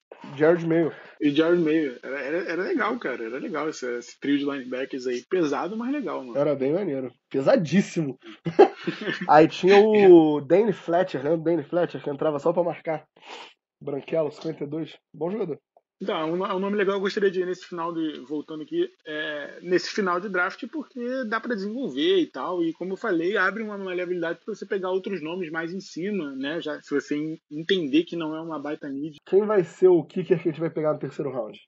Jared Mayo. E Jared Mayo. Era, era, era legal, cara. Era legal esse, esse trio de linebackers aí. Pesado, mas legal, mano. Era bem maneiro. Pesadíssimo. Aí tinha o Danny Fletcher, né? O Danny Fletcher, que entrava só pra marcar. Branquelo, cinquenta e dois. Bom jogador. Então, um nome legal eu gostaria de ir nesse final de. Voltando aqui, é, nesse final de draft, porque dá pra desenvolver e tal. E como eu falei, abre uma maleabilidade pra você pegar outros nomes mais em cima, né? Já, se você entender que não é uma baita need. Quem vai ser o kicker que a gente vai pegar no terceiro round?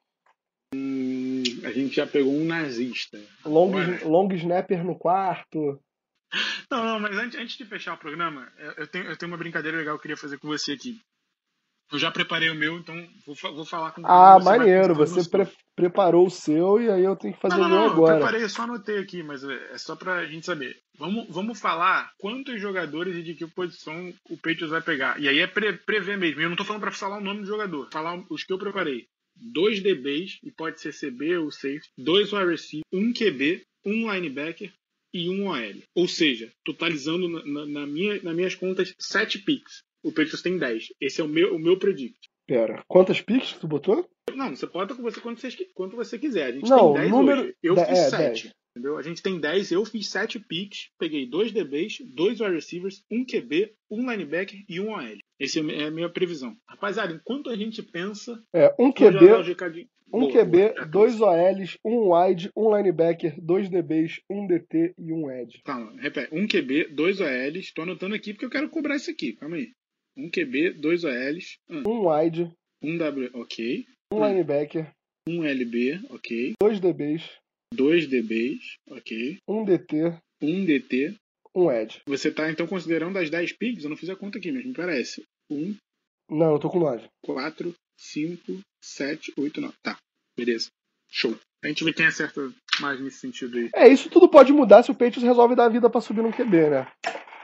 Hum, a gente já pegou um nazista. Long, Agora... long snapper no quarto. Não, não, mas antes, antes de fechar o programa, eu tenho, eu tenho uma brincadeira legal que eu queria fazer com você aqui. Eu já preparei o meu, então vou, vou falar com Ah, você. maneiro. Você pre preparou o seu e aí eu tenho que fazer não, o meu não, agora. Eu preparei, eu só anotei aqui, mas é só pra gente saber. Vamos, vamos falar quantos jogadores e de que posição o Patriots vai pegar. E aí é pre prever mesmo. Eu não tô falando pra falar o nome do jogador. Falar os que eu preparei. Dois D Bs, e pode ser C B ou safety. Dois wide receiver, um Q B, um linebacker e um O L. Ou seja, totalizando na, na, na minha, nas minhas contas, sete picks. O Patriots tem dez. Esse é o meu, o meu predict. Pera, quantas picks tu botou? Não, você pode com você quanto você, quanto você quiser. A gente não, tem dez número... hoje. Eu da, fiz é, sete. dez. Entendeu? A gente tem dez, eu fiz sete picks, peguei dois D Bs, dois wide receivers, um Q B, um linebacker e um O L. Essa é a minha previsão. Rapaziada, enquanto a gente pensa... É, um Q B, um boa, Q B, boa, dois O Ls, um wide, um linebacker, dois D Bs, um D T e um edge. Calma, repete. Um Q B, dois O Ls. Tô anotando aqui porque eu quero cobrar isso aqui. Calma aí. Um Q B, dois O Ls. Hum. Um wide. Um W, ok. Um hum. linebacker. Um L B, ok. Dois D Bs. Dois D Bs, ok. Um D T. Um D T. Um edge. Você tá então considerando as dez picks? Eu não fiz a conta aqui, mas me parece. Um. Não, eu tô com nove. quatro, cinco, sete, oito, nove. Tá, beleza. Show. A gente vê quem acerta mais nesse sentido aí. É, isso tudo pode mudar se o Patriots resolve dar a vida pra subir no Q B, né?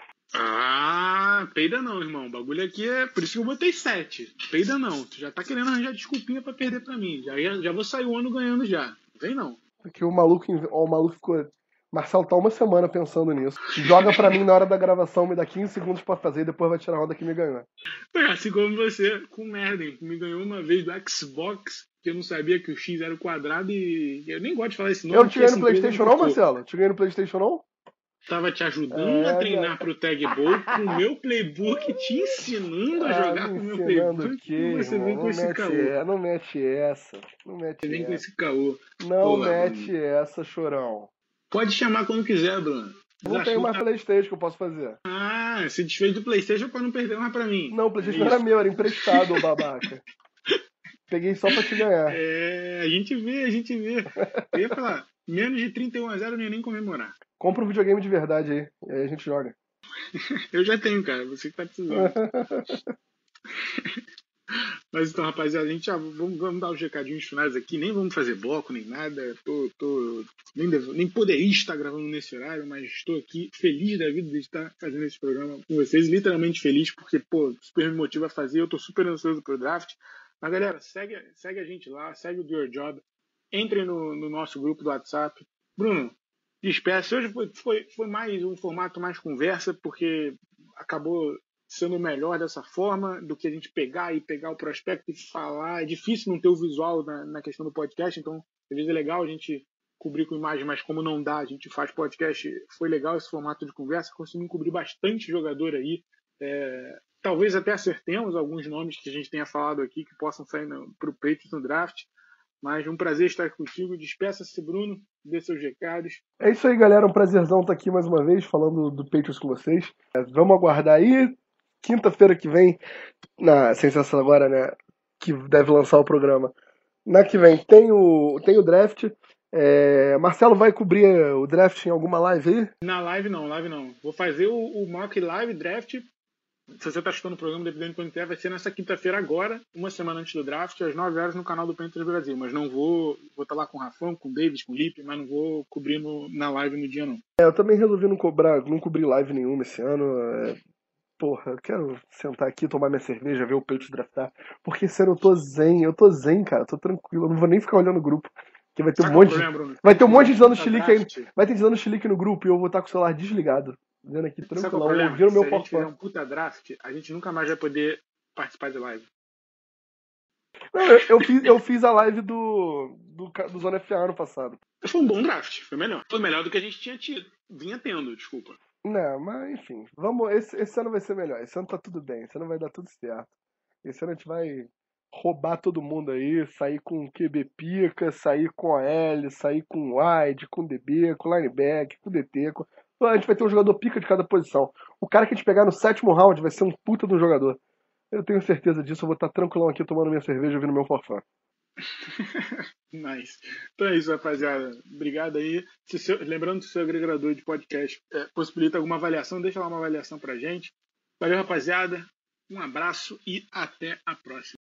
Ah, peida não, irmão. O bagulho aqui é... Por isso que eu botei sete. Peida não. Tu já tá querendo arranjar desculpinha pra perder pra mim. Já, já, já vou sair o ano ganhando já. Não vem não. Porque o maluco... Ó, o maluco ficou... Marcelo tá uma semana pensando nisso. Joga pra mim na hora da gravação, me dá quinze segundos pra fazer e depois vai tirar a onda que me ganhou. É, assim como você com merda, hein? Me ganhou uma vez do Xbox, que eu não sabia que o X era o quadrado e... Eu nem gosto de falar esse nome. Eu não te ganhei no PlayStation não, Marcelo? Te ganhei no PlayStation não? Tava te ajudando é, a treinar pro Tag Bowl com o meu playbook, te ensinando a ah, jogar com o meu playbook. Que, você vem com esse caô. É, não mete essa. Não mete você vem essa. com esse caô. Não Pô, mete Bruno. essa, chorão. Pode chamar quando quiser, Bruno. Eu não tenho mais tá... PlayStation que eu posso fazer. Ah, se desfez do PlayStation pra não perder mais pra mim. Não, o PlayStation é não era meu, era emprestado, ô babaca. Peguei só pra te ganhar. É, a gente vê, a gente vê. Eu ia falar, menos de trinta e um a zero eu não ia nem comemorar. Compra um videogame de verdade aí, e aí a gente joga. Eu já tenho, cara, você que tá precisando. Mas então, rapaziada, a gente já vamos, vamos dar os recadinhos finais aqui. Nem vamos fazer bloco, nem nada. Tô, tô, nem, devo, nem poderia estar gravando nesse horário, mas estou aqui feliz da vida de estar fazendo esse programa com vocês. Literalmente feliz, porque, pô, super me motiva a fazer. Eu tô super ansioso pro draft. Mas, galera, segue, segue a gente lá, segue o Do Your Job. Entrem no, no nosso grupo do WhatsApp. Bruno, despeça. Hoje foi, foi, foi mais um formato mais conversa, porque acabou sendo melhor dessa forma do que a gente pegar e pegar o prospecto e falar. É difícil não ter o visual na, na questão do podcast, então às vezes é legal a gente cobrir com imagem, mas como não dá, a gente faz podcast. Foi legal esse formato de conversa, conseguimos cobrir bastante jogador aí. É, talvez até acertemos alguns nomes que a gente tenha falado aqui que possam sair para o Patriots no draft. Mas um prazer estar contigo. Despeça-se, Bruno. Dê seus recados. É isso aí, galera. Um prazerzão estar aqui mais uma vez falando do Patriots com vocês. É, vamos aguardar aí. Quinta-feira que vem, na sensação agora, né? Que deve lançar o programa. Na que vem tem o, tem o draft. É, Marcelo vai cobrir o draft em alguma live aí? Na live não, live não. Vou fazer o, o mock live draft. Se você está assistindo o programa, dependendo de quando tiver, vai ser nessa quinta-feira agora, uma semana antes do draft, às nove horas no canal do Panthers Brasil. Mas não vou, vou estar lá com o Rafão, com o Davis, com o Lipe, mas não vou cobrir no, na live no dia não. É, eu também resolvi não cobrar, não cobrir live nenhuma esse ano. É, porra, eu quero sentar aqui, tomar minha cerveja, ver o Patriots draftar. Porque esse ano eu tô zen, eu tô zen, cara, eu tô tranquilo, eu não vou nem ficar olhando o grupo. Porque vai ter um monte, problema, vai ter um monte de dando chilique aí, vai ter dando chilique no grupo e eu vou estar com o celular desligado. Vendo aqui tranquilo, ouvindo o meu Se a gente fizer um puta draft, a gente nunca mais vai poder participar de live. Não, eu, eu, fiz, eu fiz a live do, do, do Zona F A ano passado. Foi um bom draft, foi melhor. Foi melhor do que a gente tinha tido. Vinha tendo, desculpa. Não, mas enfim, vamos, esse, esse ano vai ser melhor. Esse ano tá tudo bem, esse ano vai dar tudo certo. Esse ano a gente vai roubar todo mundo aí, sair com Q B pica, sair com O L, sair com wide, com D B, com linebacker, com D T. Com... A gente vai ter um jogador pica de cada posição. O cara que a gente pegar no sétimo round vai ser um puta de um jogador. Eu tenho certeza disso, eu vou estar tranquilão aqui tomando minha cerveja e ouvindo meu forfã. Nice. Então é isso, rapaziada. Obrigado aí. Se seu, lembrando que o seu agregador de podcast é, possibilita alguma avaliação, deixa lá uma avaliação pra gente. Valeu, rapaziada. Um abraço e até a próxima.